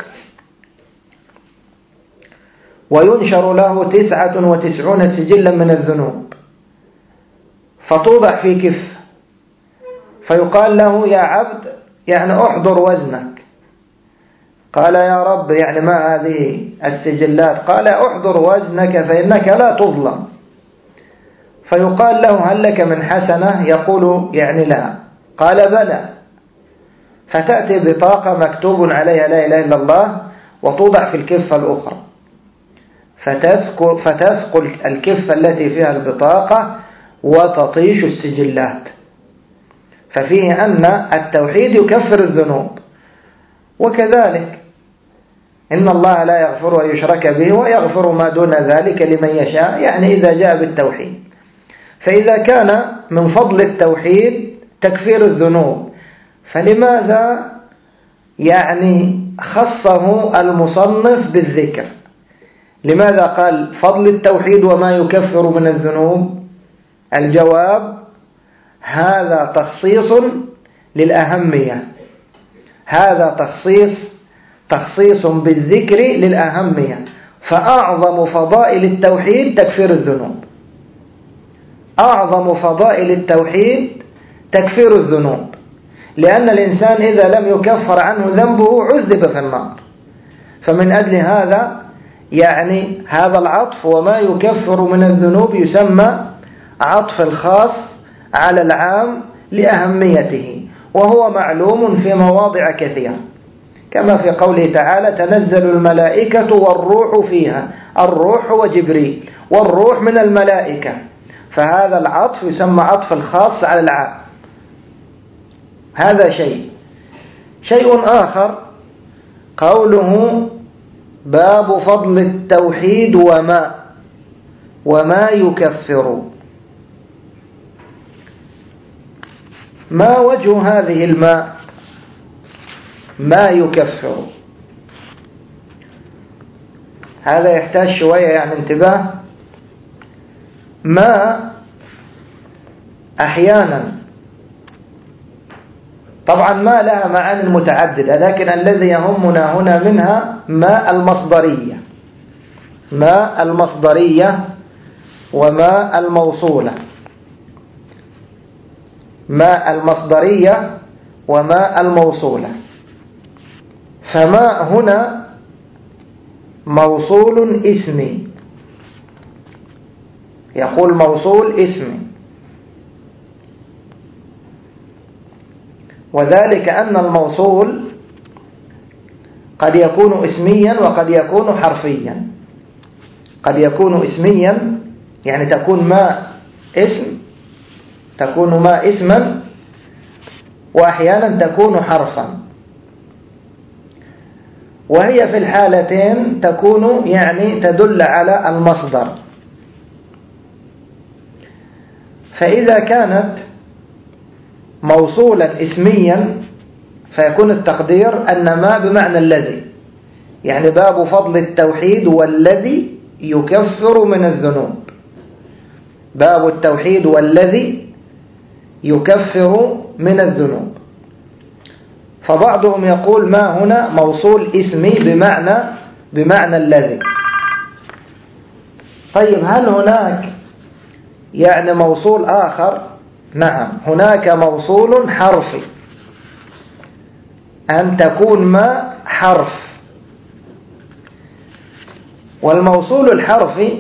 وينشر له تسعة وتسعون سجلا من الذنوب، فتوضع في كف، فيقال له: يا عبد يعني احضر وزنك. قال: يا رب يعني ما هذه السجلات؟ قال: احضر وزنك فإنك لا تظلم. فيقال له: هل لك من حسنة؟ يقول: يعني لا. قال: بلى. فتأتي بطاقة مكتوب عليها لا إله إلا الله وتوضع في الكفة الأخرى، فتثقل, فتثقل الكفة التي فيها البطاقة وتطيش السجلات. ففيه أن التوحيد يكفر الذنوب. وكذلك إن الله لا يغفر أن يشرك به ويغفر ما دون ذلك لمن يشاء، يعني إذا جاء بالتوحيد. فإذا كان من فضل التوحيد تكفير الذنوب، فلماذا يعني خصه المصنف بالذكر؟ لماذا قال فضل التوحيد وما يكفر من الذنوب؟ الجواب: هذا تخصيص للأهمية، هذا تخصيص تخصيص بالذكر للأهمية. فأعظم فضائل التوحيد تكفير الذنوب، أعظم فضائل التوحيد تكفير الذنوب، لأن الإنسان إذا لم يكفر عنه ذنبه عذب في النار. فمن أجل هذا يعني هذا العطف وما يكفر من الذنوب يسمى عطف الخاص على العام لأهميته، وهو معلوم في مواضع كثيرة، كما في قوله تعالى: تنزل الملائكة والروح فيها، الروح وجبريل، والروح من الملائكة. فهذا العطف يسمى عطف الخاص على العام. هذا شيء. شيء آخر قوله: باب فضل التوحيد وما وما يكفر. ما وجه هذه الماء؟ ما يكفر، هذا يحتاج شوية يعني انتباه. ما أحيانا طبعا ما لها معاني متعددة، لكن الذي يهمنا هنا منها ما المصدرية، ما المصدرية وما الموصولة. ما المصدرية وما الموصولة. فما هنا موصول اسمي، يقول موصول اسمي، وذلك أن الموصول قد يكون اسميا وقد يكون حرفيا. قد يكون اسميا يعني تكون ما اسم، تكون ما اسما، وأحيانا تكون حرفا. وهي في الحالتين تكون يعني تدل على المصدر. فإذا كانت موصولا اسميا فيكون التقدير أن ما بمعنى الذي، يعني باب فضل التوحيد والذي يكفر من الذنوب. باب التوحيد والذي يكفر من الذنوب. فبعضهم يقول ما هنا موصول اسمي بمعنى بمعنى الذي. طيب هل هناك يعني موصول آخر؟ نعم، هناك موصول حرفي، أن تكون ما حرف. والموصول الحرفي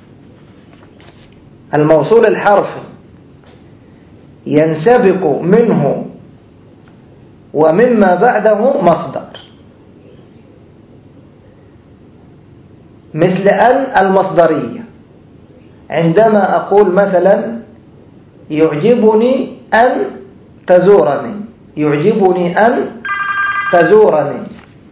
الموصول الحرفي ينسبق منه ومما بعده مصدر، مثل أن المصدرية. عندما أقول مثلا يعجبني أن تزورني، يعجبني أن تزورني،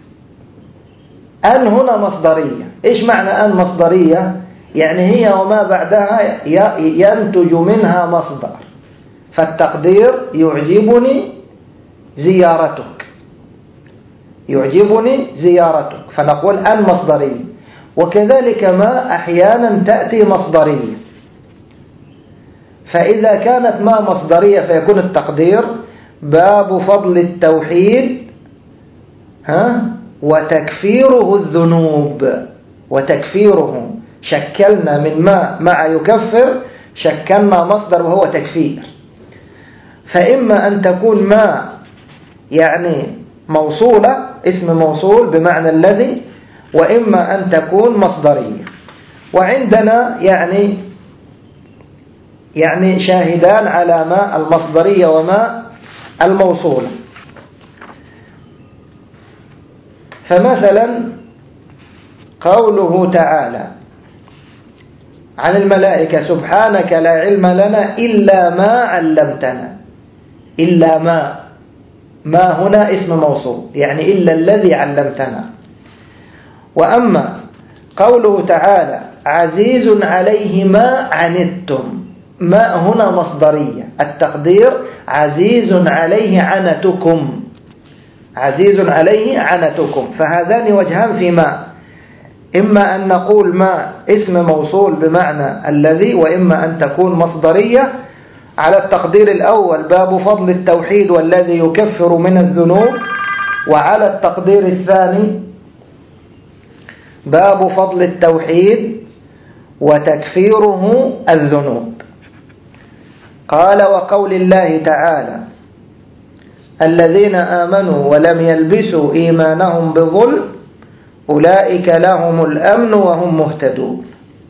أن هنا مصدرية. إيش معنى أن مصدرية؟ يعني هي وما بعدها ينتج منها مصدر، فالتقدير يعجبني زيارتك، يعجبني زيارتك، فنقول أن مصدرية. وكذلك ما أحيانا تأتي مصدرية، فإذا كانت ما مصدرية فيكون التقدير باب فضل التوحيد ها وتكفيره الذنوب. وتكفيره شكلنا من ما مع يكفر، شكلنا مصدر وهو تكفير. فإما أن تكون ما يعني موصولة، اسم موصول بمعنى الذي، وإما أن تكون مصدرية. وعندنا يعني يعني شاهدان على ما المصدرية وما الموصولة. فمثلا قوله تعالى عن الملائكة سبحانك لا علم لنا إلا ما علمتنا. إلا ما ما هنا اسم موصول، يعني إلا الذي علمتنا. وأما قوله تعالى عزيز عليه ما عنتم، ما هنا مصدرية، التقدير عزيز عليه عنتكم، عزيز عليه عنتكم. فهذان وجهان في ما، إما أن نقول ما اسم موصول بمعنى الذي، وإما أن تكون مصدرية. على التقدير الأول باب فضل التوحيد والذي يكفر من الذنوب، وعلى التقدير الثاني باب فضل التوحيد وتكفيره الذنوب. قال وقول الله تعالى الذين آمنوا ولم يلبسوا إيمانهم بظلم أولئك لهم الأمن وهم مهتدون.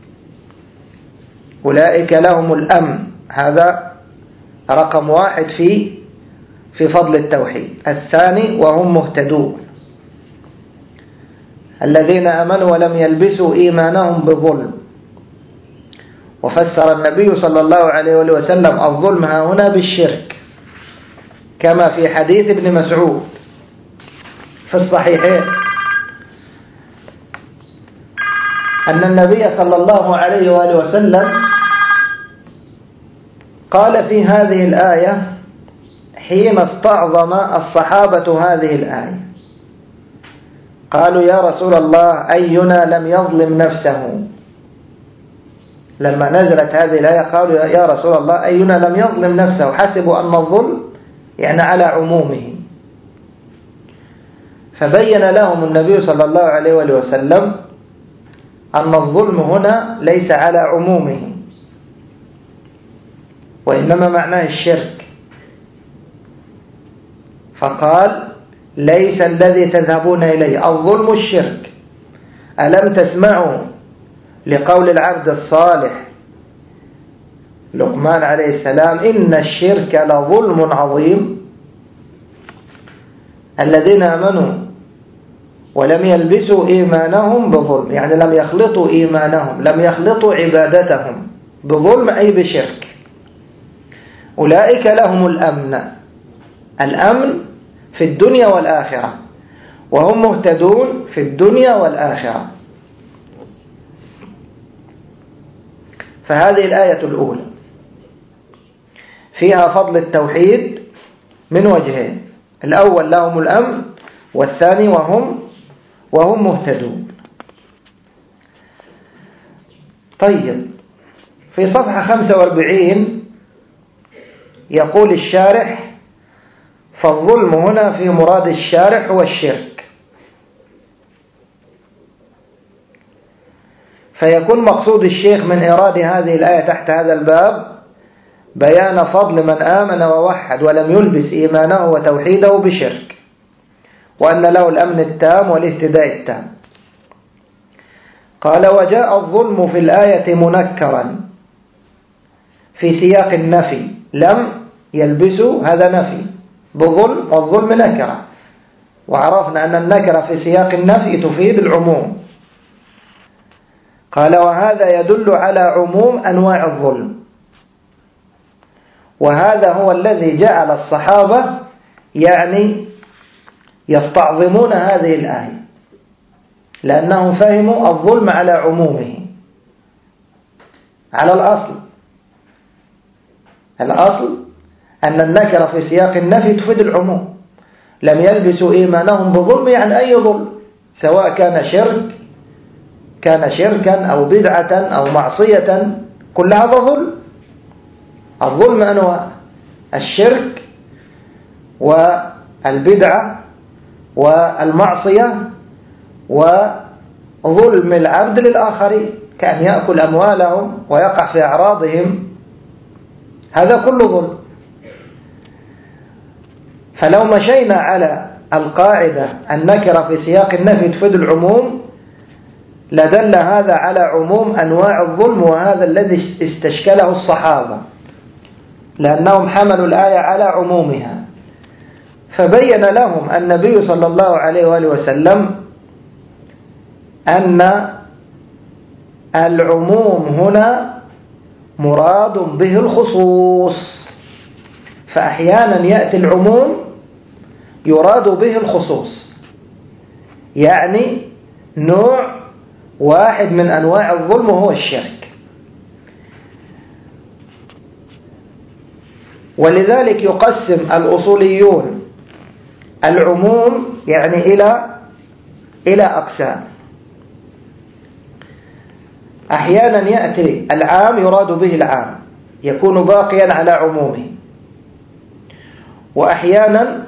أولئك لهم الأمن، هذا رقم واحد في في فضل التوحيد. الثاني وهم مهتدون، الذين آمنوا ولم يلبسوا إيمانهم بظلم. وفسر النبي صلى الله عليه وسلم الظلم ها هنا بالشرك، كما في حديث ابن مسعود في الصحيحين أن النبي صلى الله عليه وآله وسلم قال في هذه الآية حين استعظم الصحابة هذه الآية، قالوا يا رسول الله أينا لم يظلم نفسه. لما نزلت هذه الآية قالوا يا رسول الله أينا لم يظلم نفسه، حسبوا أن الظلم يعني على عمومه. فبين لهم النبي صلى الله عليه وآله وسلم أن الظلم هنا ليس على عمومه، وإنما معناه الشرك. فقال ليس الذي تذهبون إليه الظلم الشرك. ألم تسمعوا لقول العبد الصالح لقمان عليه السلام إن الشرك لظلم عظيم. الذين آمنوا ولم يلبسوا إيمانهم بظلم، يعني لم يخلطوا إيمانهم، لم يخلطوا عبادتهم بظلم أي بشرك. أولئك لهم الأمن، الأمن في الدنيا والآخرة، وهم مهتدون في الدنيا والآخرة. فهذه الآية الأولى فيها فضل التوحيد من وجهين، الأول لهم الأمن، والثاني وهم وهم مهتدون. طيب في صفحة خمسة وأربعين يقول الشارح فالظلم هنا في مراد الشارح هو الشرك. فيكون مقصود الشيخ من إيراد هذه الآية تحت هذا الباب بيان فضل من آمن ووحد ولم يلبس إيمانه وتوحيده بشرك، وأن له الأمن التام والاهتداء التام. قال: وجاء الظلم في الآية منكرا في سياق النفي، لم يلبسوا هذا نفي بظلم، والظلم نكرة، وعرفنا أن النكرة في سياق النفي تفيد العموم. قال: وهذا يدل على عموم أنواع الظلم، وهذا هو الذي جعل الصحابة يعني يستعظمون هذه الآية، لأنهم فهموا الظلم على عمومه، على الأصل. الأصل أن النكرة في سياق النفي تفيد العموم. لم يلبسوا إيمانهم بظلم يعني أي ظلم، سواء كان شرك كان شركا أو بدعة أو معصية، كل هذا ظلم. الظلم أنواع: الشرك والبدعة والمعصية وظلم العبد للآخرين، كأن يأكل أموالهم ويقع في أعراضهم، هذا كله ظلم. فلو مشينا على القاعدة النكرة في سياق النفي تفيد العموم لدل هذا على عموم أنواع الظلم، وهذا الذي استشكله الصحابة، لأنهم حملوا الآية على عمومها. فبين لهم النبي صلى الله عليه وآله وسلم أن العموم هنا مراد به الخصوص، فأحيانا يأتي العموم يراد به الخصوص، يعني نوع واحد من أنواع الظلم وهو الشرك. ولذلك يقسم الأصوليون العموم يعني إلى إلى أقسام. أحيانا يأتي العام يراد به العام، يكون باقيا على عمومه، وأحيانا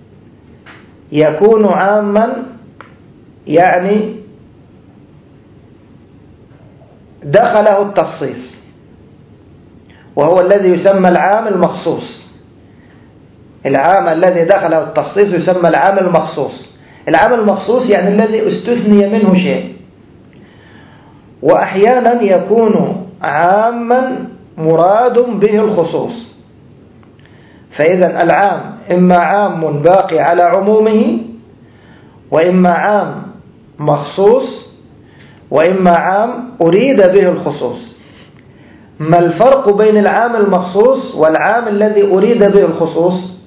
يكون عاما يعني دخله التخصيص، وهو الذي يسمى العام المخصوص. العام الذي دخله التخصيص يسمى العام المخصوص. العام المخصوص يعني الذي استثني منه شيء. وأحيانا يكون عاما مراد به الخصوص. فإذا العام إما عام باقي على عمومه، وإما عام مخصوص، وإما عام أريد به الخصوص. ما الفرق بين العام المخصوص والعام الذي أريد به الخصوص؟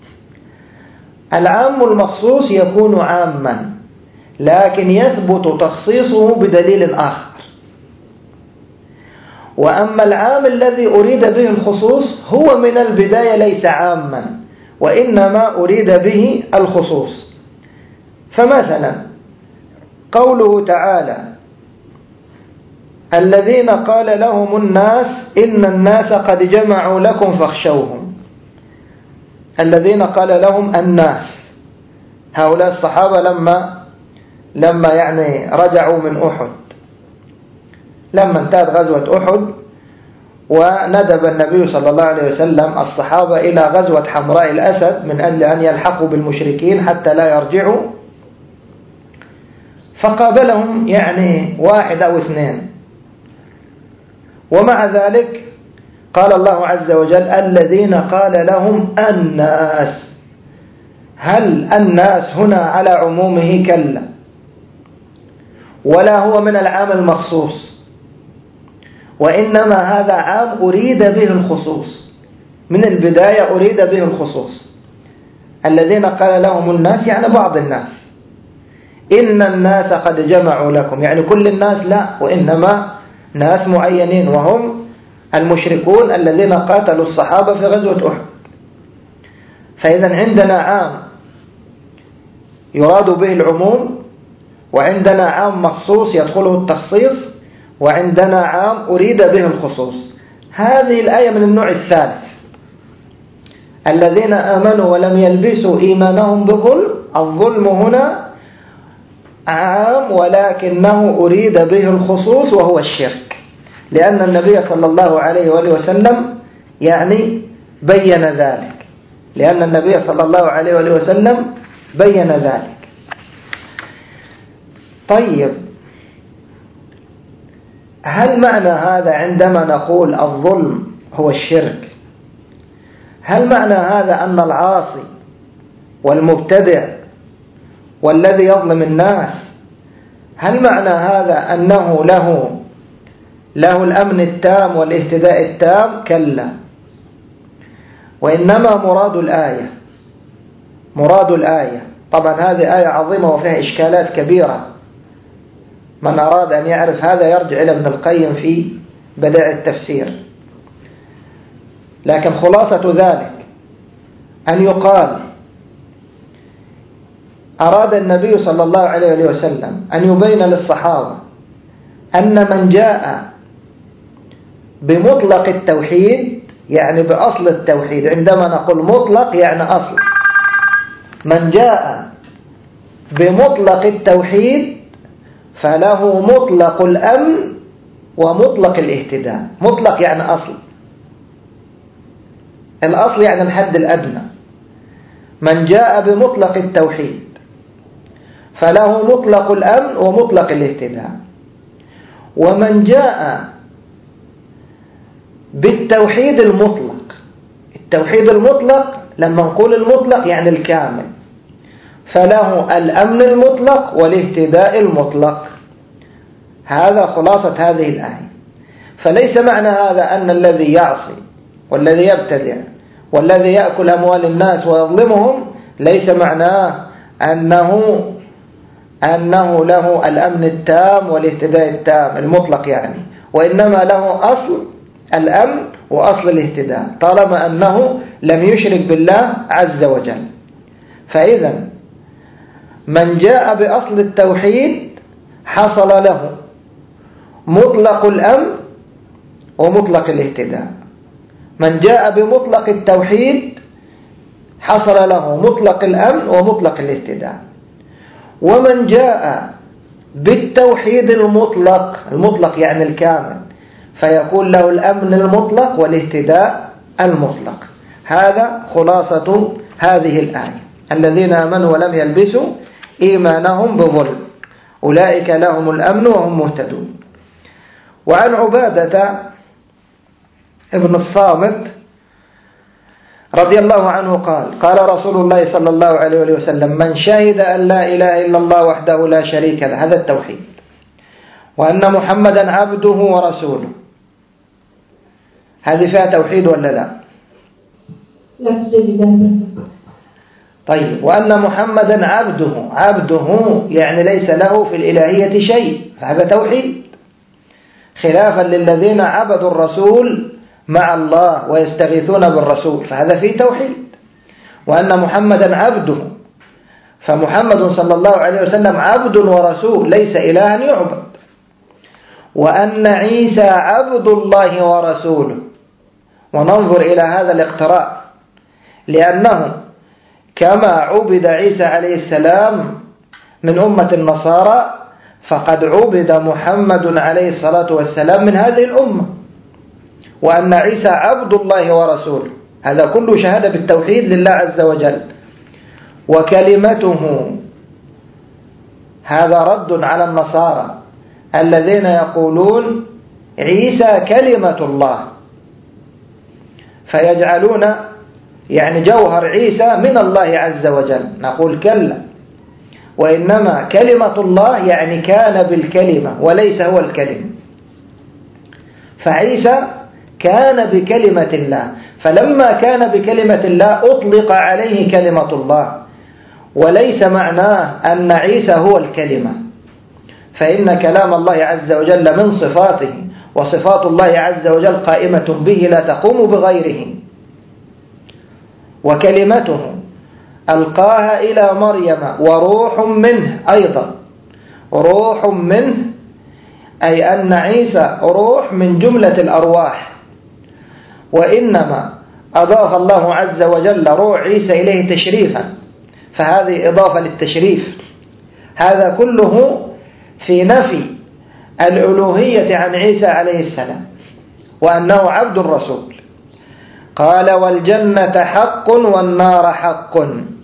العام المخصوص يكون عاما لكن يثبت تخصيصه بدليل آخر، وأما العام الذي أريد به الخصوص هو من البداية ليس عاما، وإنما أريد به الخصوص. فمثلا قوله تعالى: الذين قال لهم الناس إن الناس قد جمعوا لكم فاخشوهم. الذين قال لهم الناس، هؤلاء الصحابة لما لما يعني رجعوا من أحد، لما انتهت غزوة أحد وندب النبي صلى الله عليه وسلم الصحابة إلى غزوة حمراء الأسد من أجل أن يلحقوا بالمشركين حتى لا يرجعوا، فقابلهم يعني واحد أو اثنين، ومع ذلك قال الله عز وجل: الذين قال لهم الناس. هل الناس هنا على عمومه؟ كلا، ولا هو من العام المخصوص، وإنما هذا عام أريد به الخصوص، من البداية أريد به الخصوص. الذين قال لهم الناس يعني بعض الناس، إن الناس قد جمعوا لكم يعني كل الناس لا، وإنما ناس معينين وهم المشركون الذين قاتلوا الصحابة في غزوة أحد. فإذا عندنا عام يراد به العموم، وعندنا عام مخصوص يدخله التخصيص، وعندنا عام أريد به الخصوص. هذه الآية من النوع الثالث الذين آمنوا ولم يلبسوا إيمانهم بظلم، الظلم هنا عام ولكنه أريد به الخصوص وهو الشرك، لأن النبي صلى الله عليه وآله وسلم يعني بين ذلك، لأن النبي صلى الله عليه وآله وسلم بين ذلك. طيب، هل معنى هذا عندما نقول الظلم هو الشرك، هل معنى هذا أن العاصي والمبتدع والذي يظلم الناس، هل معنى هذا أنه له له الأمن التام والاهتداء التام؟ كلا، وإنما مراد الآية مراد الآية طبعا هذه آية عظيمة وفيها إشكالات كبيرة، من أراد أن يعرف هذا يرجع إلى ابن القيم في بدائع التفسير. لكن خلاصة ذلك أن يقال أراد النبي صلى الله عليه وسلم أن يبين للصحابة أن من جاء بمطلق التوحيد، يعني بأصل التوحيد، عندما نقول مطلق يعني أصل، من جاء بمطلق التوحيد فله مطلق الأمن ومطلق الاهتداء. مطلق يعني أصل، الأصل يعني الحد الأدنى. من جاء بمطلق التوحيد فله مطلق الأمن ومطلق الاهتداء. ومن جاء بالتوحيد المطلق، التوحيد المطلق لما نقول المطلق يعني الكامل، فله الأمن المطلق والاهتداء المطلق. هذا خلاصة هذه الآية. فليس معنى هذا أن الذي يعصي والذي يبتدع والذي يأكل أموال الناس ويظلمهم ليس معناه أنه أنه له الأمن التام والاهتداء التام المطلق يعني، وإنما له أصل الأمن وأصل الاهتداء طالما أنه لم يشرك بالله عز وجل. فإذا من جاء بأصل التوحيد حصل له مطلق الأمن ومطلق الاهتداء. من جاء بمطلق التوحيد حصل له مطلق الأمن ومطلق الاهتداء. ومن جاء بالتوحيد المطلق، المطلق يعني الكامل، فيكون له الأمن المطلق والاهتداء المطلق. هذا خلاصة هذه الآية: الذين آمنوا ولم يلبسوا إيمانهم بظلم أولئك لهم الأمن وهم مهتدون. وعن عبادة ابن الصامت رضي الله عنه قال: قال رسول الله صلى الله عليه وسلم: من شهد أن لا إله إلا الله وحده لا شريك له، هذا التوحيد، وأن محمدا عبده ورسوله، هذه فيها توحيد ولا لا؟ طيب. وأن محمدا عبده، عبده يعني ليس له في الإلهية شيء، فهذا توحيد، خلافا للذين عبدوا الرسول مع الله ويستغيثون بالرسول، فهذا فيه توحيد. وأن محمدا عبده، فمحمد صلى الله عليه وسلم عبد ورسول ليس إلها يعبد. وأن عيسى عبد الله ورسوله، وننظر إلى هذا الاقتراء، لأنه كما عبد عيسى عليه السلام من أمة النصارى فقد عبد محمد عليه الصلاة والسلام من هذه الأمة. وأن عيسى عبد الله ورسوله، هذا كله شهادة بالتوحيد لله عز وجل. وكلمته، هذا رد على النصارى الذين يقولون عيسى كلمة الله، فيجعلون يعني جوهر عيسى من الله عز وجل. نقول كلا، وإنما كلمة الله يعني كان بالكلمة وليس هو الكلمة. فعيسى كان بكلمة الله، فلما كان بكلمة الله أطلق عليه كلمة الله، وليس معناه أن عيسى هو الكلمة، فإن كلام الله عز وجل من صفاته، وصفات الله عز وجل قائمة به لا تقوم بغيره. وكلمته ألقاها إلى مريم وروح منه، أيضا روح منه، أي أن عيسى روح من جملة الأرواح، وإنما أضاف الله عز وجل روح عيسى إليه تشريفا، فهذه إضافة للتشريف. هذا كله في نفي الألوهية عن عيسى عليه السلام وأنه عبد الرسول. قال والجنة حق والنار حق،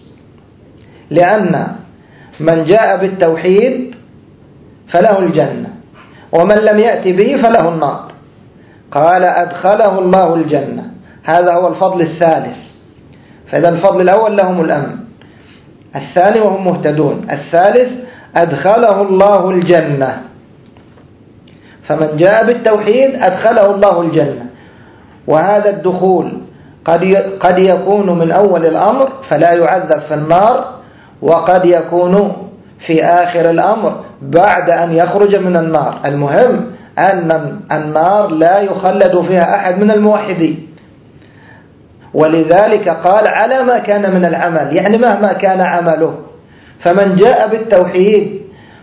لأن من جاء بالتوحيد فله الجنة، ومن لم يأت به فله النار. قال أدخله الله الجنة، هذا هو الفضل الثالث. فإذا الفضل الأول لهم الأمن، الثاني وهم مهتدون، الثالث أدخله الله الجنة. فمن جاء بالتوحيد أدخله الله الجنة، وهذا الدخول قد قد يكون من أول الأمر فلا يعذب في النار، وقد يكون في آخر الأمر بعد أن يخرج من النار. المهم أن النار لا يخلد فيها أحد من الموحدين، ولذلك قال على ما كان من العمل، يعني مهما كان عمله. فمن جاء بالتوحيد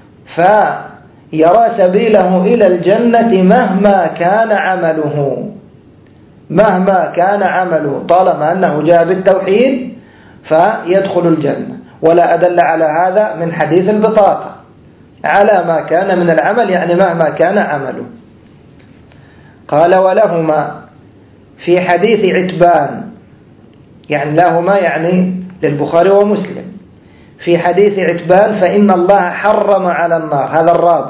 فيرى سبيله إلى الجنة مهما كان عمله، مهما كان عمله طالما أنه جاء بالتوحيد فيدخل الجنة. ولا أدل على هذا من حديث البطاقة، على ما كان من العمل يعني مهما كان عمله. قال ولهما في حديث عتبان، يعني لهما يعني للبخاري ومسلم، في حديث عتبان فإن الله حرم على النار، هذا الرابع،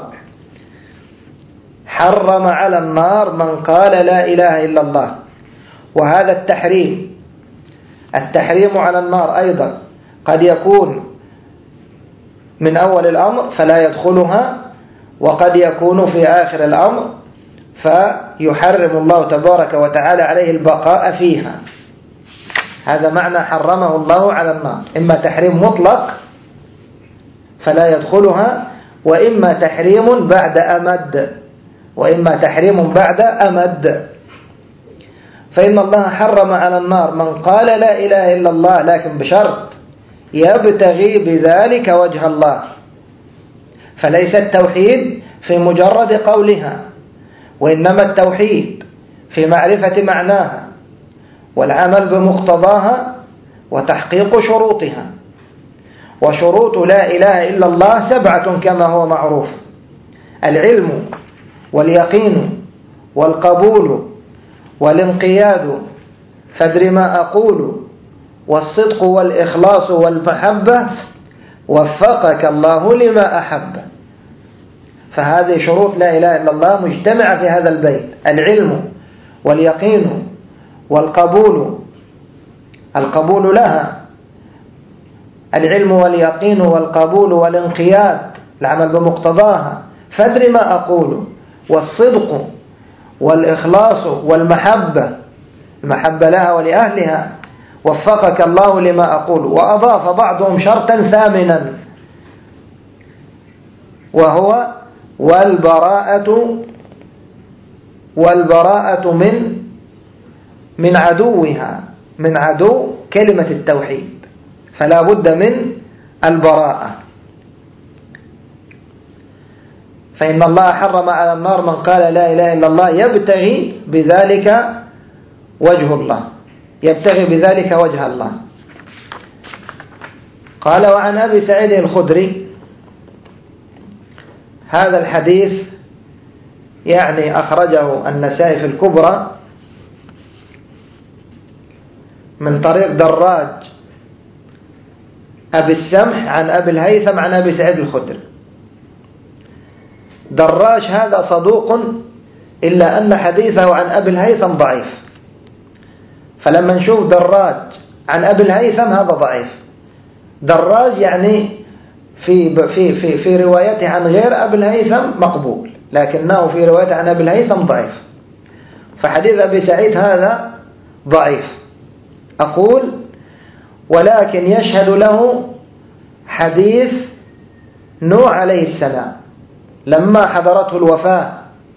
حرم على النار من قال لا إله إلا الله. وهذا التحريم، التحريم على النار أيضا قد يكون من أول الأمر فلا يدخلها، وقد يكون في آخر الأمر فيحرم الله تبارك وتعالى عليه البقاء فيها. هذا معنى حرمه الله على النار، إما تحريم مطلق فلا يدخلها، وإما تحريم بعد أمد، وإما تحريم بعد أمد. فإن الله حرم على النار من قال لا إله إلا الله، لكن بشرط يبتغي بذلك وجه الله. فليس التوحيد في مجرد قولها، وإنما التوحيد في معرفة معناها والعمل بمقتضاها وتحقيق شروطها. وشروط لا إله إلا الله سبعة كما هو معروف: العلم واليقين والقبول والانقياد، فادر ما أقول، والصدق والإخلاص والمحبة، وفقك الله لما أحب. فهذه شروط لا إله إلا الله مجتمعة في هذا البيت: العلم واليقين والقبول، القبول لها، العلم واليقين والقبول والانقياد، العمل بمقتضاها، فادر ما أقول، والصدق والإخلاص والمحبة، المحبة لها ولأهلها، وفقك الله لما أقول. وأضاف بعضهم شرطا ثامنا، وهو والبراءة والبراءة من من عدوها، من عدو كلمة التوحيد، فلا بد من البراءة. فإن الله حرم على النار من قال لا إله إلا الله يبتغي بذلك وجه الله، يبتغي بذلك وجه الله. قال وعن أبي سعيد الخدري، هذا الحديث يعني أخرجه النسائي في الكبرى من طريق دراج أبي السمح عن أبي الهيثم عن أبي سعيد الخدري. دراج هذا صدوق، إلا أن حديثه عن أبي الهيثم ضعيف. فلما نشوف دراج عن أبي الهيثم هذا ضعيف. دراج يعني في في في في روايته عن غير أبي الهيثم مقبول، لكنه في روايته عن أبي الهيثم ضعيف. فحديث أبي سعيد هذا ضعيف. أقول ولكن يشهد له حديث نوح عليه السلام لما حضرته الوفاة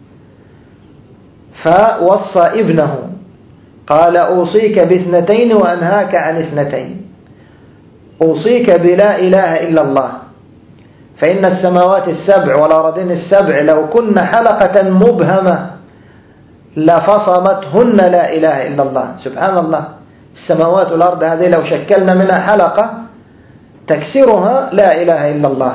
فوصى ابنه، قال أوصيك باثنتين وأنهاك عن اثنتين: أوصيك بلا إله إلا الله، فإن السماوات السبع والأرضين السبع لو كن حلقة مبهمة لفصمتهن لا إله إلا الله. سبحان الله، السماوات والأرض هذه لو شكلنا منها حلقة تكسرها لا إله إلا الله.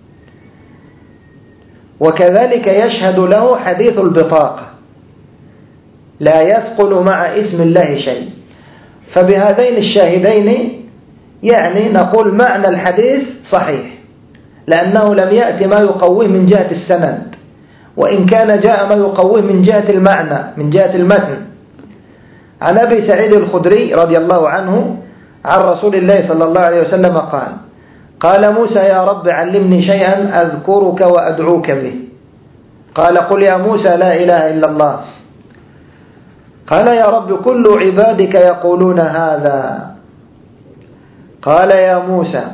وكذلك يشهد له حديث البطاقة، لا يثقل مع اسم الله شيء. فبهذين الشاهدين يعني نقول معنى الحديث صحيح، لأنه لم يأتي ما يقويه من جهة السند، وإن كان جاء ما يقويه من جهة المعنى من جهة المتن. عن أبي سعيد الخدري رضي الله عنه عن رسول الله صلى الله عليه وسلم قال: قال موسى يا رب علمني شيئا أذكرك وأدعوك به. قال: قل يا موسى لا إله إلا الله. قال: يا رب كل عبادك يقولون هذا. قال: يا موسى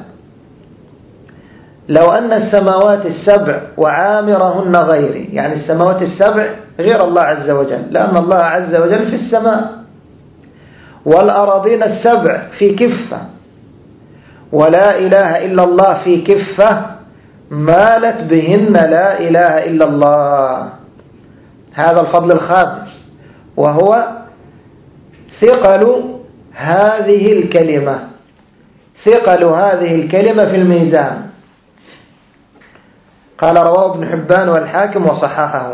لو أن السماوات السبع وعامرهن غيري، يعني السماوات السبع غير الله عز وجل، لأن الله عز وجل في السماء، والأراضين السبع في كفة، ولا إله إلا الله في كفة، مالت بهن لا إله إلا الله. هذا الفضل الخامس، وهو ثقل هذه الكلمة، ثقل هذه الكلمة في الميزان. قال: رواه ابن حبان والحاكم وصححه.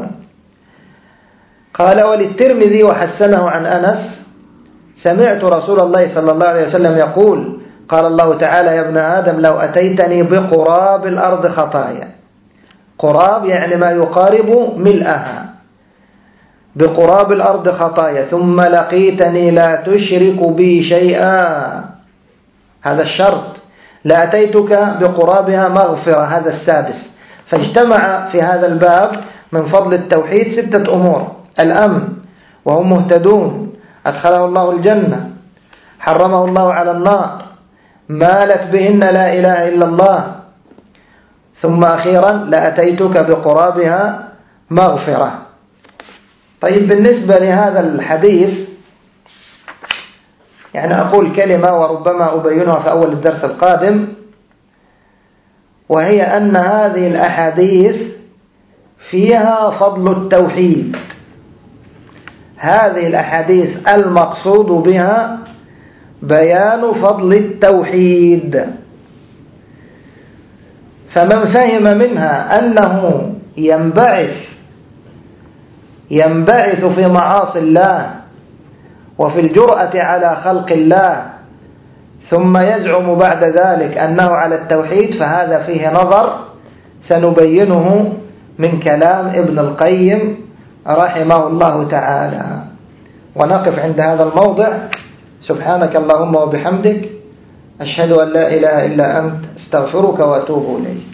قال: وللترمذي وحسنه عن أنس: سمعت رسول الله صلى الله عليه وسلم يقول: قال الله تعالى: يا ابن آدم لو أتيتني بقراب الأرض خطايا. قراب يعني ما يقارب ملئها، بقراب الأرض خطايا ثم لقيتني لا تشرك بي شيئا، هذا الشرط، لأتيتك بقرابها مغفرة، هذا السادس. فاجتمع في هذا الباب من فضل التوحيد ستة أمور: الأمن وهم مهتدون، أدخله الله الجنة، حرمه الله على النار، مالت بهن لا إله إلا الله، ثم أخيرا لأتيتك بقرابها مغفرة. طيب، بالنسبة لهذا الحديث يعني أقول كلمة وربما أبينها في أول الدرس القادم، وهي أن هذه الأحاديث فيها فضل التوحيد. هذه الأحاديث المقصود بها بيان فضل التوحيد، فمن فهم منها أنه ينبعث ينبعث في معاصي الله وفي الجرأة على خلق الله، ثم يزعم بعد ذلك أنه على التوحيد، فهذا فيه نظر سنبينه من كلام ابن القيم رحمه الله تعالى. ونقف عند هذا الموضع. سبحانك اللهم وبحمدك، أشهد أن لا إله إلا أنت، استغفرك وأتوب إليك.